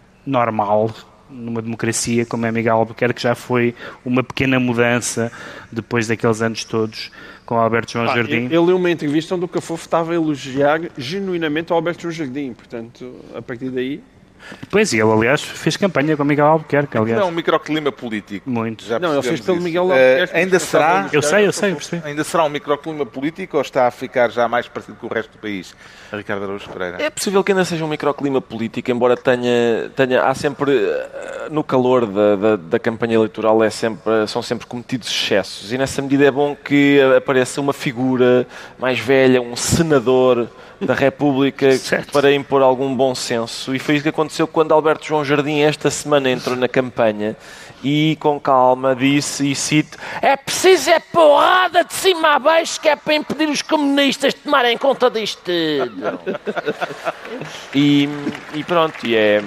Speaker 5: normal, numa democracia como é Miguel Albuquerque, já foi uma pequena mudança depois daqueles anos todos com o Alberto João
Speaker 4: ah,
Speaker 5: Jardim.
Speaker 4: Eu, eu li uma entrevista onde o Cafofo estava a elogiar genuinamente o Alberto João Jardim, portanto, a partir daí...
Speaker 5: Pois, e ele, aliás, fez campanha com o Miguel Albuquerque, aliás.
Speaker 2: Não é um microclima político.
Speaker 5: Muito.
Speaker 2: Já
Speaker 4: não, ele fez pelo
Speaker 2: isso.
Speaker 4: Miguel Albuquerque.
Speaker 2: Uh, ainda será...
Speaker 5: Eu sei, eu sei, eu percebi.
Speaker 2: Ainda será um microclima político ou está a ficar já mais parecido com o resto do país? Ricardo Araújo Pereira.
Speaker 3: É possível que ainda seja um microclima político, embora tenha... tenha há sempre, no calor da, da, da campanha eleitoral, é sempre, são sempre cometidos excessos. E nessa medida é bom que apareça uma figura mais velha, um senador da República,
Speaker 5: certo,
Speaker 3: para impor algum bom senso. E foi isso que aconteceu quando Alberto João Jardim esta semana entrou na campanha e com calma disse, e cito: é preciso é porrada de cima a baixo que é para impedir os comunistas de tomarem conta disto tudo. e, e pronto, e é...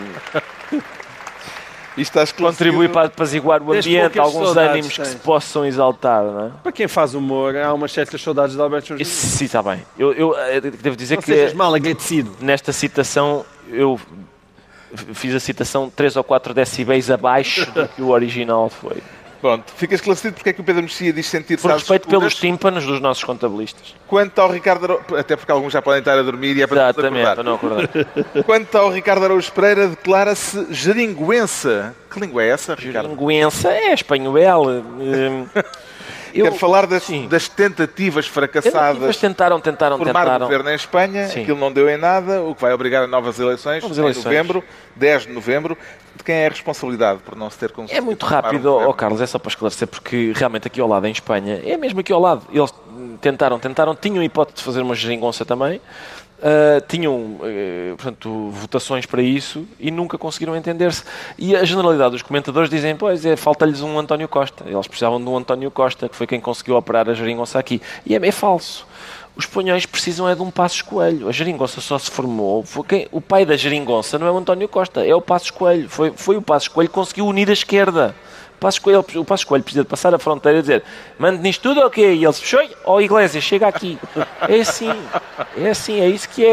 Speaker 3: contribui para apaziguar o ambiente, alguns ânimos que se possam exaltar, não é?
Speaker 4: Para quem faz humor, há umas certas saudades de Alberto João Jardim.
Speaker 3: Sim, está bem. Eu, eu, eu devo dizer
Speaker 4: não
Speaker 3: que...
Speaker 4: sejas mal agradecido.
Speaker 3: Nesta citação, eu fiz a citação três ou quatro decibéis abaixo do que o original foi.
Speaker 2: Pronto, fica esclarecido porque é que o Pedro Mexia diz sentir-se
Speaker 3: Por
Speaker 2: às
Speaker 3: respeito
Speaker 2: escuras.
Speaker 3: pelos tímpanos dos nossos contabilistas.
Speaker 2: Quanto ao Ricardo Araújo... Até porque alguns já podem estar a dormir e é para
Speaker 3: Exatamente, para não acordar.
Speaker 2: Quanto ao Ricardo Araújo Pereira, declara-se jeringuença. Que língua é essa, Ricardo?
Speaker 3: Jeringuença é espanhola.
Speaker 2: Eu, Quero falar das, das tentativas fracassadas
Speaker 3: Mas tentaram, tentaram,
Speaker 2: de formar
Speaker 3: tentaram.
Speaker 2: governo em Espanha.
Speaker 3: Sim.
Speaker 2: Aquilo não deu em nada, o que vai obrigar a novas eleições,
Speaker 3: novas
Speaker 2: em
Speaker 3: eleições.
Speaker 2: novembro, dez de novembro. De quem é a responsabilidade por não se ter conseguido?
Speaker 3: É muito rápido, ó um Carlos, é só para esclarecer, porque realmente aqui ao lado, em Espanha, é mesmo aqui ao lado. Eles tentaram, tentaram, tinham a hipótese de fazer uma geringonça também, uh, tinham, uh, portanto, votações para isso e nunca conseguiram entender-se. E a generalidade dos comentadores dizem, pois, é, falta-lhes um António Costa. Eles precisavam de um António Costa, que foi quem conseguiu operar a geringonça aqui. E é, é falso. Os espanhóis precisam é de um Passos Coelho. A geringonça só se formou... Foi quem, o pai da geringonça não é o António Costa, é o Passos Coelho. Foi, foi o Passos Coelho que conseguiu unir a esquerda. O Passos Coelho, o Passos Coelho precisa de passar a fronteira e dizer: mande nisto tudo ou okay? quê? E eles fechou, ó Iglesias, chega aqui. É assim, é assim, é isso que é.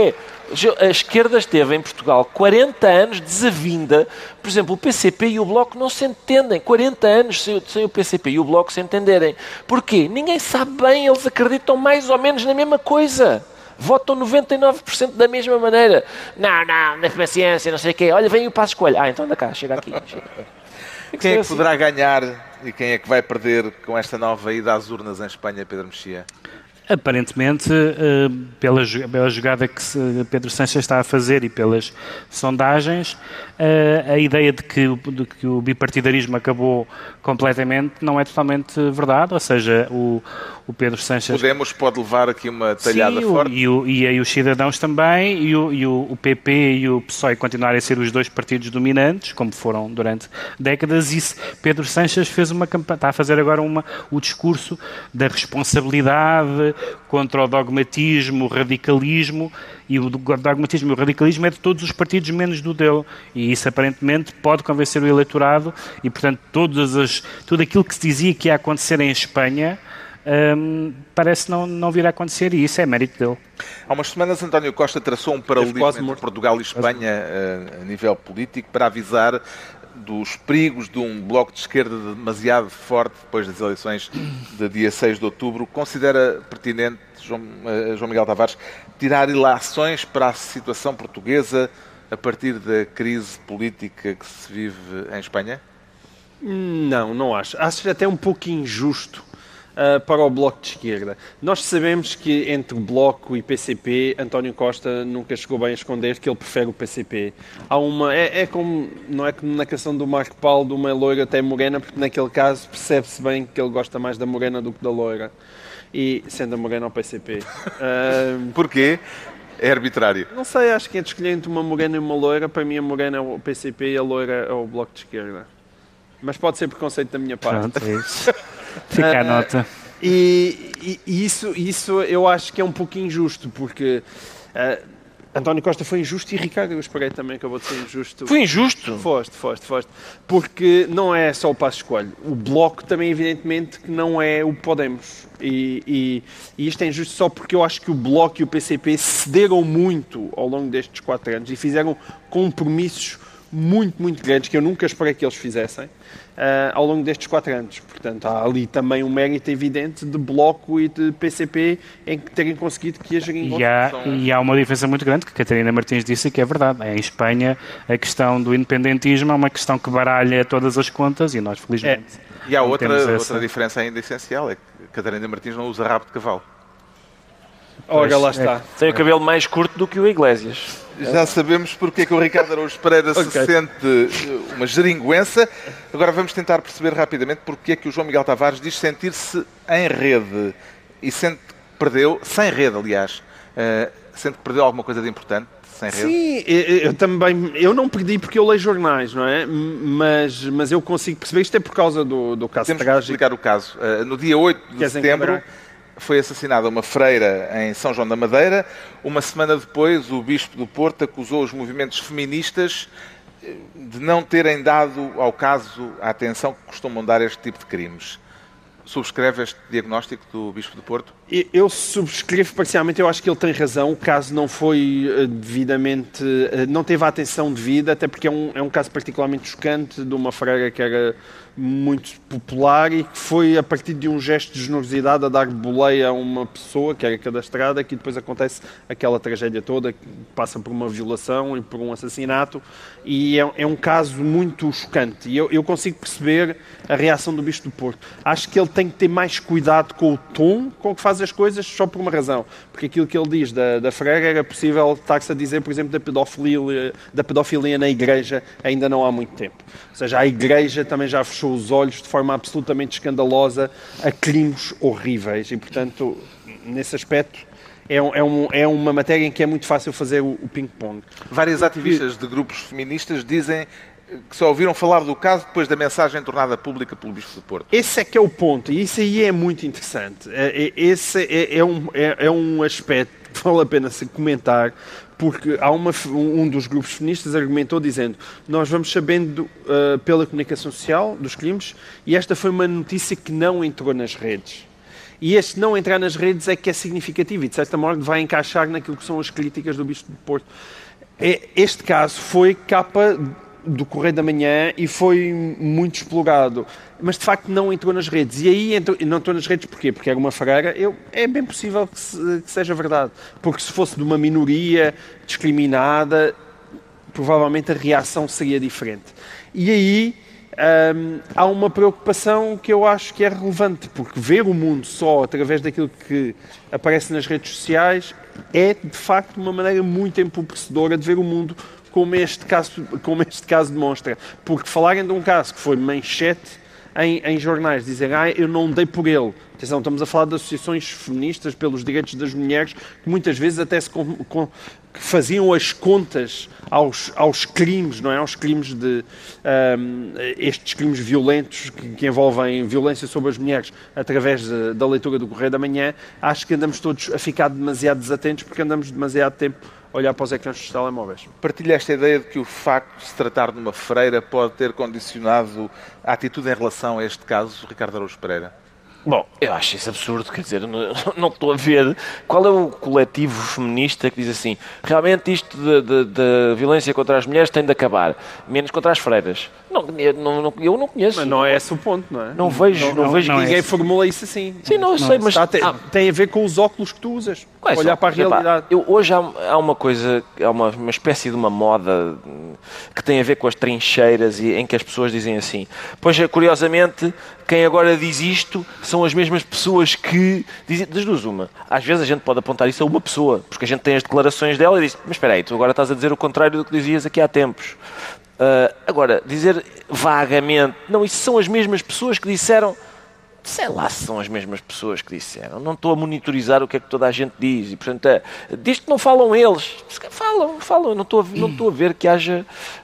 Speaker 3: A esquerda esteve em Portugal quarenta anos desavinda. Por exemplo, o P C P e o Bloco não se entendem. quarenta anos sem, sem o P C P e o Bloco se entenderem. Porquê? Ninguém sabe bem, eles acreditam mais ou menos na mesma coisa. Votam noventa e nove por cento da mesma maneira. Não, não, na paciência, não sei o quê. Olha, vem o Passos Coelho. Ah, então anda cá, chega aqui. Chega.
Speaker 2: Quem é que poderá ganhar e quem é que vai perder com esta nova ida às urnas em Espanha, Pedro Mexia?
Speaker 5: Aparentemente, pela, pela jogada que Pedro Sánchez está a fazer e pelas sondagens, a ideia de que, de que o bipartidarismo acabou completamente não é totalmente verdade, ou seja, o, o Pedro Sánchez...
Speaker 2: Podemos pode levar aqui uma talhada
Speaker 5: Sim,
Speaker 2: forte.
Speaker 5: E, o, e aí os cidadãos também, e, o, e o, o P P e o P S O E continuarem a ser os dois partidos dominantes, como foram durante décadas, e Pedro Sánchez fez uma campanha, está a fazer agora uma, o discurso da responsabilidade contra o dogmatismo, o radicalismo, e o dogmatismo e o radicalismo é de todos os partidos menos do dele, e isso aparentemente pode convencer o eleitorado, e portanto todas as, tudo aquilo que se dizia que ia acontecer em Espanha hum, parece não, não vir a acontecer, e isso é mérito dele.
Speaker 2: Há umas semanas António Costa traçou um paralelismo entre Portugal e Espanha a, a nível político para avisar dos perigos de um bloco de esquerda demasiado forte depois das eleições de dia seis de outubro. Considera pertinente, João, uh, João Miguel Tavares, tirar ilações para a situação portuguesa a partir da crise política que se vive em Espanha?
Speaker 4: Não, não acho. Acho até um pouco injusto uh, para o Bloco de Esquerda. Nós sabemos que entre Bloco e P C P, António Costa nunca chegou bem a esconder que ele prefere o P C P. Há uma, é, é como, não é como na canção do Marco Paulo, de uma loira até morena, porque naquele caso percebe-se bem que ele gosta mais da morena do que da loira. E sendo a morena ao P C P. Uh,
Speaker 2: Porquê? É arbitrário.
Speaker 4: Não sei, acho que é de escolher entre uma morena e uma loira. Para mim a morena é o P C P e a loira é o Bloco de Esquerda. Mas pode ser preconceito da minha parte.
Speaker 5: Pronto, é isso. Fica a nota.
Speaker 4: Uh, e, e, e isso, isso eu acho que é um pouco injusto, porque uh, António Costa foi injusto e Ricardo Araújo Pereira também acabou de ser injusto.
Speaker 3: Foi injusto?
Speaker 4: Foste, foste, foste. Porque não é só o Passos Coelho. O Bloco também, evidentemente, que não é o Podemos. E, e, e isto é injusto só porque eu acho que o Bloco e o P C P cederam muito ao longo destes quatro anos e fizeram compromissos muito, muito grandes, que eu nunca esperei que eles fizessem, uh, ao longo destes quatro anos. Portanto, há ali também um mérito evidente de Bloco e de P C P em terem conseguido que a geringonça...
Speaker 5: E há, e há uma diferença muito grande, que a Catarina Martins disse, que é verdade. Em Espanha, a questão do independentismo é uma questão que baralha todas as contas, e nós, felizmente...
Speaker 2: É. E há outra, outra diferença ainda essencial, é que a Catarina Martins não usa rabo de cavalo.
Speaker 4: Ora, lá está.
Speaker 3: É, tem o cabelo mais curto do que o Iglesias.
Speaker 2: Já sabemos porque é que o Ricardo Araújo Pereira okay. se sente uma geringuença. Agora vamos tentar perceber rapidamente porque é que o João Miguel Tavares diz sentir-se em rede. E sente que perdeu, sem rede, aliás, uh, sente que perdeu alguma coisa de importante, sem rede?
Speaker 4: Sim, eu, eu também, eu não perdi porque eu leio jornais, não é? Mas, mas eu consigo perceber, isto é por causa do, do caso
Speaker 2: Temos
Speaker 4: trágico.
Speaker 2: Temos que explicar o caso. Uh, no dia oito de
Speaker 4: Queres
Speaker 2: setembro...
Speaker 4: enquadrar?
Speaker 2: Foi assassinada uma freira em São João da Madeira. Uma semana depois, o Bispo do Porto acusou os movimentos feministas de não terem dado ao caso a atenção que costumam dar a este tipo de crimes. Subscreve este diagnóstico do Bispo do Porto?
Speaker 4: Eu subscrevo parcialmente, eu acho que ele tem razão. O caso não foi devidamente... não teve a atenção devida, até porque é um, é um caso particularmente chocante de uma freira que era muito popular e que foi a partir de um gesto de generosidade a dar boleia a uma pessoa que era cadastrada, que depois acontece aquela tragédia toda, que passa por uma violação e por um assassinato, e é, é um caso muito chocante. E eu, eu consigo perceber a reação do Bispo do Porto. Acho que ele tem que ter mais cuidado com o tom com que faz as coisas, só por uma razão. Porque aquilo que ele diz da, da freira era possível estar-se a dizer, por exemplo, da pedofilia, da pedofilia na Igreja ainda não há muito tempo. Ou seja, a Igreja também já fechou os olhos de forma absolutamente escandalosa a crimes horríveis. E, portanto, nesse aspecto, é, um, é, um, é uma matéria em que é muito fácil fazer o, o ping-pong.
Speaker 2: Várias ativistas de grupos feministas dizem que só ouviram falar do caso depois da mensagem tornada pública pelo Bispo do Porto.
Speaker 4: Esse é que é o ponto, e isso aí é muito interessante. Esse é, é, um, é, é um aspecto que vale a pena se comentar, porque há uma, um dos grupos feministas argumentou dizendo: nós vamos sabendo uh, pela comunicação social dos crimes, e esta foi uma notícia que não entrou nas redes. E este não entrar nas redes é que é significativo e, de certa modo, vai encaixar naquilo que são as críticas do Bispo do Porto. Este caso foi capa do Correio da Manhã e foi muito explorado, mas de facto não entrou nas redes. E aí entrou, não entrou nas redes porquê? Porque era uma freira. Eu, é bem possível que, se, que seja verdade, porque se fosse de uma minoria discriminada, provavelmente a reação seria diferente. E aí hum, há uma preocupação que eu acho que é relevante, porque ver o mundo só através daquilo que aparece nas redes sociais é de facto uma maneira muito empobrecedora de ver o mundo, como este caso, como este caso demonstra. Porque falarem de um caso que foi manchete em, em jornais, dizem, ah, eu não dei por ele. Atenção, estamos a falar de associações feministas pelos direitos das mulheres, que muitas vezes até se com, com, que faziam as contas aos, aos crimes, não é? Aos crimes de... Um, estes crimes violentos que, que envolvem violência sobre as mulheres através de, da leitura do Correio da Manhã. Acho que andamos todos a ficar demasiado desatentos porque andamos demasiado tempo a olhar para os ecrãs dos telemóveis.
Speaker 2: Partilha esta ideia de que o facto de se tratar de uma freira pode ter condicionado a atitude em relação a este caso, Ricardo Araújo Pereira?
Speaker 3: Bom, eu acho isso absurdo, quer dizer, não, não estou a ver qual é o coletivo feminista que diz assim, realmente isto da violência contra as mulheres tem de acabar, menos contra as freiras. Não, eu, não, eu não conheço.
Speaker 4: Mas não é esse o ponto, não é?
Speaker 3: Não vejo,
Speaker 4: não,
Speaker 3: não,
Speaker 4: não
Speaker 3: vejo
Speaker 4: não ninguém
Speaker 3: é
Speaker 4: formula isso assim.
Speaker 3: Sim, não, eu sei, mas...
Speaker 4: Está, tem,
Speaker 3: ah,
Speaker 4: tem a ver com os óculos que tu usas.
Speaker 3: É
Speaker 4: olhar para a realidade.
Speaker 3: Eu, hoje há, há uma coisa, há uma, uma espécie de uma moda que tem a ver com as trincheiras e em que as pessoas dizem assim. Pois, curiosamente, quem agora diz isto são as mesmas pessoas que dizem, das duas uma. Às vezes a gente pode apontar isso a uma pessoa, porque a gente tem as declarações dela e diz, mas espera aí, tu agora estás a dizer o contrário do que dizias aqui há tempos. Uh, agora, dizer vagamente, não, isso são as mesmas pessoas que disseram, sei lá se são as mesmas pessoas que disseram, não estou a monitorizar o que é que toda a gente diz, e portanto, é, disto que não falam eles, falam, falam, não estou a, não estou a ver que haja,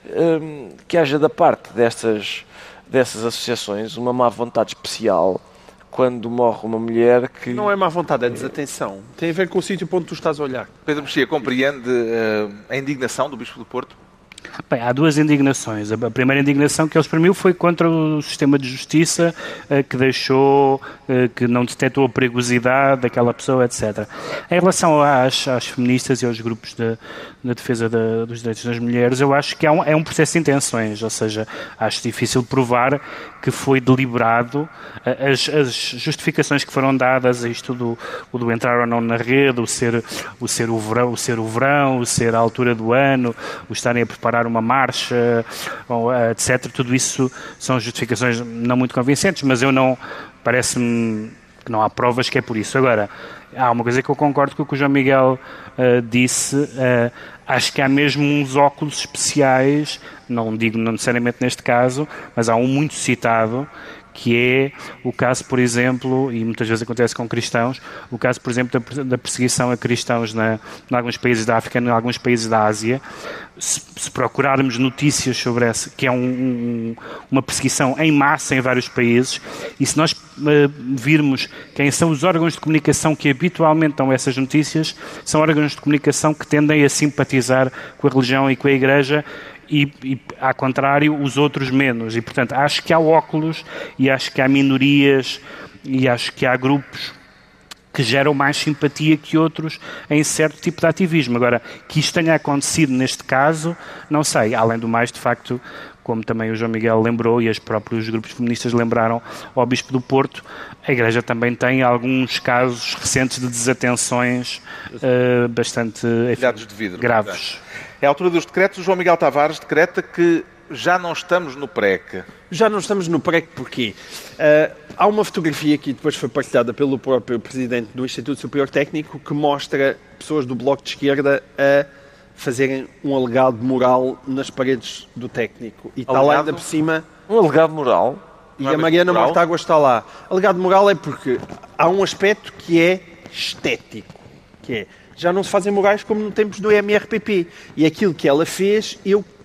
Speaker 3: um, que haja da parte destas, dessas associações uma má vontade especial quando morre uma mulher que...
Speaker 4: Não é má vontade, é desatenção. Tem a ver com o sítio para onde tu estás a olhar.
Speaker 2: Pedro Mexia, compreende uh, a indignação do Bispo do Porto?
Speaker 5: Bem, há duas indignações. A primeira indignação que ele exprimiu foi contra o sistema de justiça que deixou, que não detectou a perigosidade daquela pessoa, etcétera. Em relação às, às feministas e aos grupos de, de defesa de, dos direitos das mulheres, eu acho que é um, é um processo de intenções, ou seja, acho difícil provar que foi deliberado. As, as justificações que foram dadas, isto do, o do entrar ou não na rede, o ser o, ser o, verão, o ser o verão, o ser a altura do ano, o estarem a preparar uma marcha, etcétera. Tudo isso são justificações não muito convincentes, mas eu não, parece-me que não há provas que é por isso. Agora, há uma coisa que eu concordo com o que o João Miguel uh, disse, uh, acho que há mesmo uns óculos especiais, não digo não necessariamente neste caso, mas há um muito citado, que é o caso, por exemplo, e muitas vezes acontece com cristãos, o caso, por exemplo, da, da perseguição a cristãos na, em alguns países da África, em alguns países da Ásia. Se, se procurarmos notícias sobre essa, que é um, um, uma perseguição em massa em vários países, e se nós uh, virmos quem são os órgãos de comunicação que habitualmente dão essas notícias, são órgãos de comunicação que tendem a simpatizar com a religião e com a Igreja, E, e, ao contrário, os outros menos. E, portanto, acho que há óculos e acho que há minorias e acho que há grupos que geram mais simpatia que outros em certo tipo de ativismo. Agora, que isto tenha acontecido neste caso, não sei. Além do mais, de facto, como também o João Miguel lembrou e os próprios grupos feministas lembraram ao Bispo do Porto, a Igreja também tem alguns casos recentes de desatenções uh, bastante enfim,
Speaker 2: de vidro,
Speaker 5: graves.
Speaker 2: É a altura dos decretos. O João Miguel Tavares decreta que já não estamos no P R E C.
Speaker 4: Já não estamos no P R E C porquê? Uh, há uma fotografia que depois foi partilhada pelo próprio presidente do Instituto Superior Técnico que mostra pessoas do Bloco de Esquerda a fazerem um alegado moral nas paredes do técnico. E está lá ainda por cima...
Speaker 3: Um alegado moral?
Speaker 4: E a Mariana Mortágua está lá. Alegado moral é porque há um aspecto que é estético, que é... Já não se fazem morais como no tempos do M R P P. E aquilo que ela fez, eu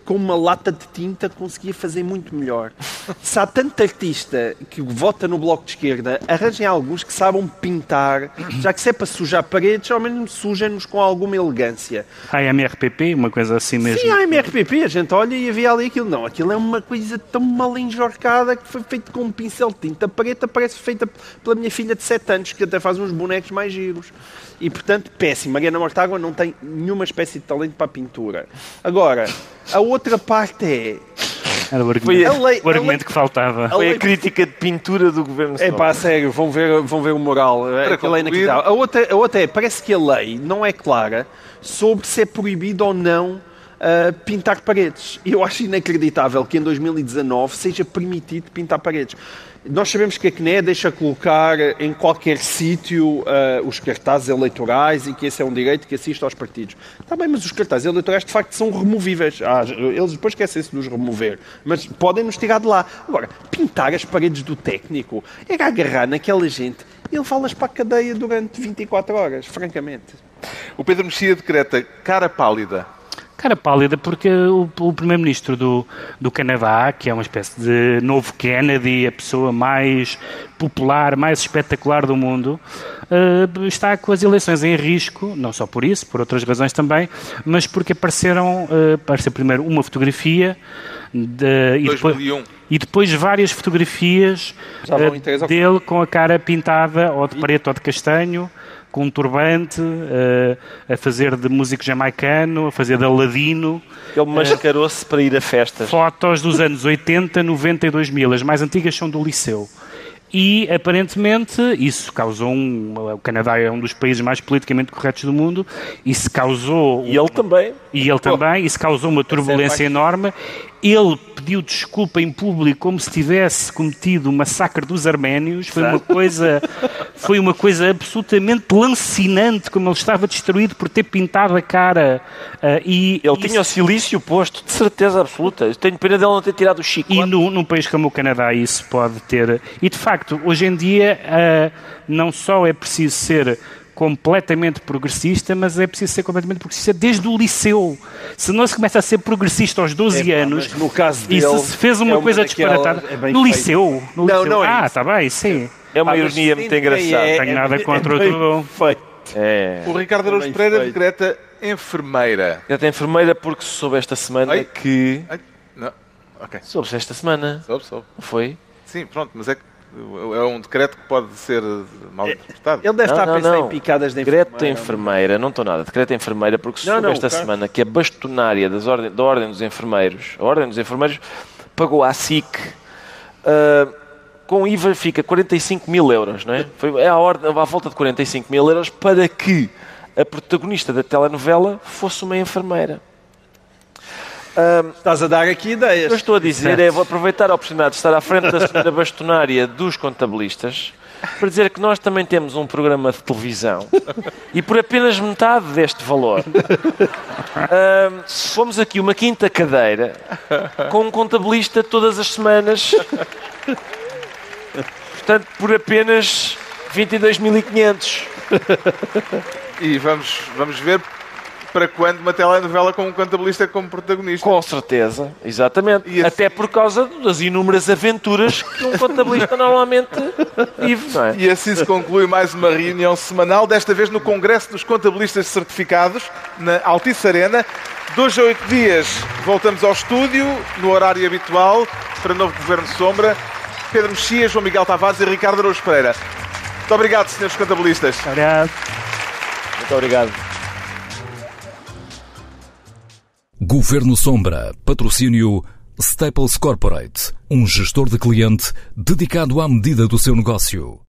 Speaker 4: com uma lata de tinta conseguia fazer muito melhor. Se há tanto artista que vota no Bloco de Esquerda, arranjem alguns que sabem pintar, já que se é para sujar paredes, ao menos sujem-nos com alguma elegância.
Speaker 5: A M R P P, uma coisa assim mesmo.
Speaker 4: Sim, a M R P P, a gente olha e havia ali aquilo. Não, aquilo é uma coisa tão mal enjorcada que foi feito com um pincel de tinta preta, parece feita pela minha filha de sete anos, que até faz uns bonecos mais giros. E, portanto, péssimo. Mariana Mortágua não tem nenhuma espécie de talento para a pintura. Agora, a outra parte é...
Speaker 5: Era o argumento,
Speaker 4: Foi a lei-
Speaker 5: o argumento
Speaker 4: a lei-
Speaker 5: que faltava.
Speaker 3: Foi a crítica de pintura do governo.
Speaker 4: É pá, sério, vão ver, vão ver o moral. Aquela é inacreditável. A outra, a outra é, parece que a lei não é clara sobre se é proibido ou não uh, pintar paredes. E eu acho inacreditável que em dois mil e dezanove seja permitido pintar paredes. Nós sabemos que a C N E deixa colocar em qualquer sítio uh, os cartazes eleitorais e que esse é um direito que assiste aos partidos. Está bem, mas os cartazes eleitorais de facto são removíveis. Ah, eles depois esquecem-se de os remover, mas podem-nos tirar de lá. Agora, pintar as paredes do técnico era agarrar naquela gente e levá-las para a cadeia durante vinte e quatro horas, francamente.
Speaker 2: O Pedro Mexia decreta cara pálida.
Speaker 5: Cara pálida porque o, o primeiro-ministro do, do Canadá, que é uma espécie de novo Kennedy, a pessoa mais popular, mais espetacular do mundo, uh, está com as eleições em risco, não só por isso, por outras razões também, mas porque apareceram, uh, apareceu primeiro uma fotografia de, e, depois,
Speaker 2: dois mil e um.
Speaker 5: e depois várias fotografias
Speaker 4: vão
Speaker 5: uh,
Speaker 4: em três ou
Speaker 5: dele com a cara pintada ou de preto ou de castanho, com um turbante, uh, a fazer de músico jamaicano, a fazer de Aladino.
Speaker 3: Ele mascarou-se para ir a festas.
Speaker 5: Fotos dos anos oitenta, noventa e dois mil. As mais antigas são do Liceu. E, aparentemente, isso causou um... O Canadá é um dos países mais politicamente corretos do mundo. Isso causou...
Speaker 3: E ele também.
Speaker 5: E ele também. Isso causou uma turbulência enorme. Ele pediu desculpa em público como se tivesse cometido o massacre dos arménios. Foi uma coisa, foi uma coisa absolutamente lancinante, como ele estava destruído por ter pintado a cara. Uh, e
Speaker 3: Ele
Speaker 5: isso,
Speaker 3: tinha o silício posto, de certeza absoluta. Eu tenho pena dele não ter tirado o chicote.
Speaker 5: E no, num país como o Canadá isso pode ter... E, de facto, hoje em dia, uh, não só é preciso ser completamente progressista, mas é preciso ser completamente progressista desde o liceu. Se não se começa a ser progressista aos doze
Speaker 4: É,
Speaker 5: anos,
Speaker 4: mas no caso
Speaker 5: e
Speaker 4: dele,
Speaker 5: se fez uma
Speaker 4: é uma
Speaker 5: coisa
Speaker 4: daquelas-
Speaker 5: disparatada...
Speaker 4: é bem
Speaker 5: no
Speaker 4: feito.
Speaker 5: liceu? No
Speaker 4: Não,
Speaker 5: liceu.
Speaker 4: não é
Speaker 5: Ah,
Speaker 4: isso.
Speaker 5: está bem, sim.
Speaker 3: É uma
Speaker 4: Ah, mas
Speaker 3: ironia muito
Speaker 4: sim,
Speaker 3: engraçada.
Speaker 4: é-
Speaker 5: Tenho nada contra o
Speaker 4: bem
Speaker 5: tudo.
Speaker 4: feito.
Speaker 3: É.
Speaker 2: O Ricardo Araújo
Speaker 4: Bem
Speaker 2: Pereira
Speaker 4: feito.
Speaker 2: decreta enfermeira.
Speaker 3: Eu tenho enfermeira porque soube esta semana
Speaker 2: Ai.
Speaker 3: que...
Speaker 2: Ai, não. Ok.
Speaker 3: Soube-se esta semana.
Speaker 2: Soube, soube.
Speaker 3: Não foi?
Speaker 2: Sim, pronto, mas é que é um decreto que pode ser mal interpretado.
Speaker 4: Ele deve
Speaker 3: Não,
Speaker 4: estar
Speaker 3: não,
Speaker 4: a pensar
Speaker 3: não.
Speaker 4: em picadas de
Speaker 3: Decreto
Speaker 4: enfermeira.
Speaker 3: de enfermeira, não estou nada. Decreto de enfermeira porque
Speaker 4: Não,
Speaker 3: soube
Speaker 4: não,
Speaker 3: esta
Speaker 4: claro.
Speaker 3: semana que a bastonária das ordem, da Ordem dos Enfermeiros, a Ordem dos Enfermeiros, pagou à S I C, uh, com I V A fica quarenta e cinco mil euros, não é? Foi é à, ordem, à volta de quarenta e cinco mil euros para que a protagonista da telenovela fosse uma enfermeira.
Speaker 4: Estás a dar aqui ideias.
Speaker 3: O que eu estou a dizer é, vou aproveitar a oportunidade de estar à frente da senhora bastonária dos contabilistas para dizer que nós também temos um programa de televisão e por apenas metade deste valor hum, fomos aqui uma quinta cadeira com um contabilista todas as semanas, portanto por apenas vinte e dois mil e quinhentos.
Speaker 2: E vamos, vamos ver para quando uma telenovela com um contabilista como protagonista.
Speaker 3: Com certeza, exatamente.
Speaker 2: E assim-
Speaker 3: Até por causa das inúmeras aventuras que um contabilista normalmente vive, não é?
Speaker 2: E assim se conclui mais uma reunião semanal, desta vez no Congresso dos Contabilistas Certificados, na Altice Arena. Dois a oito dias voltamos ao estúdio, no horário habitual, para novo Governo Sombra. Pedro Mexia, João Miguel Tavares e Ricardo Araújo Pereira. Muito obrigado, senhores contabilistas.
Speaker 5: Obrigado.
Speaker 3: Muito obrigado.
Speaker 1: Governo Sombra. Patrocínio Staples Corporate. Um gestor de cliente dedicado à medida do seu negócio.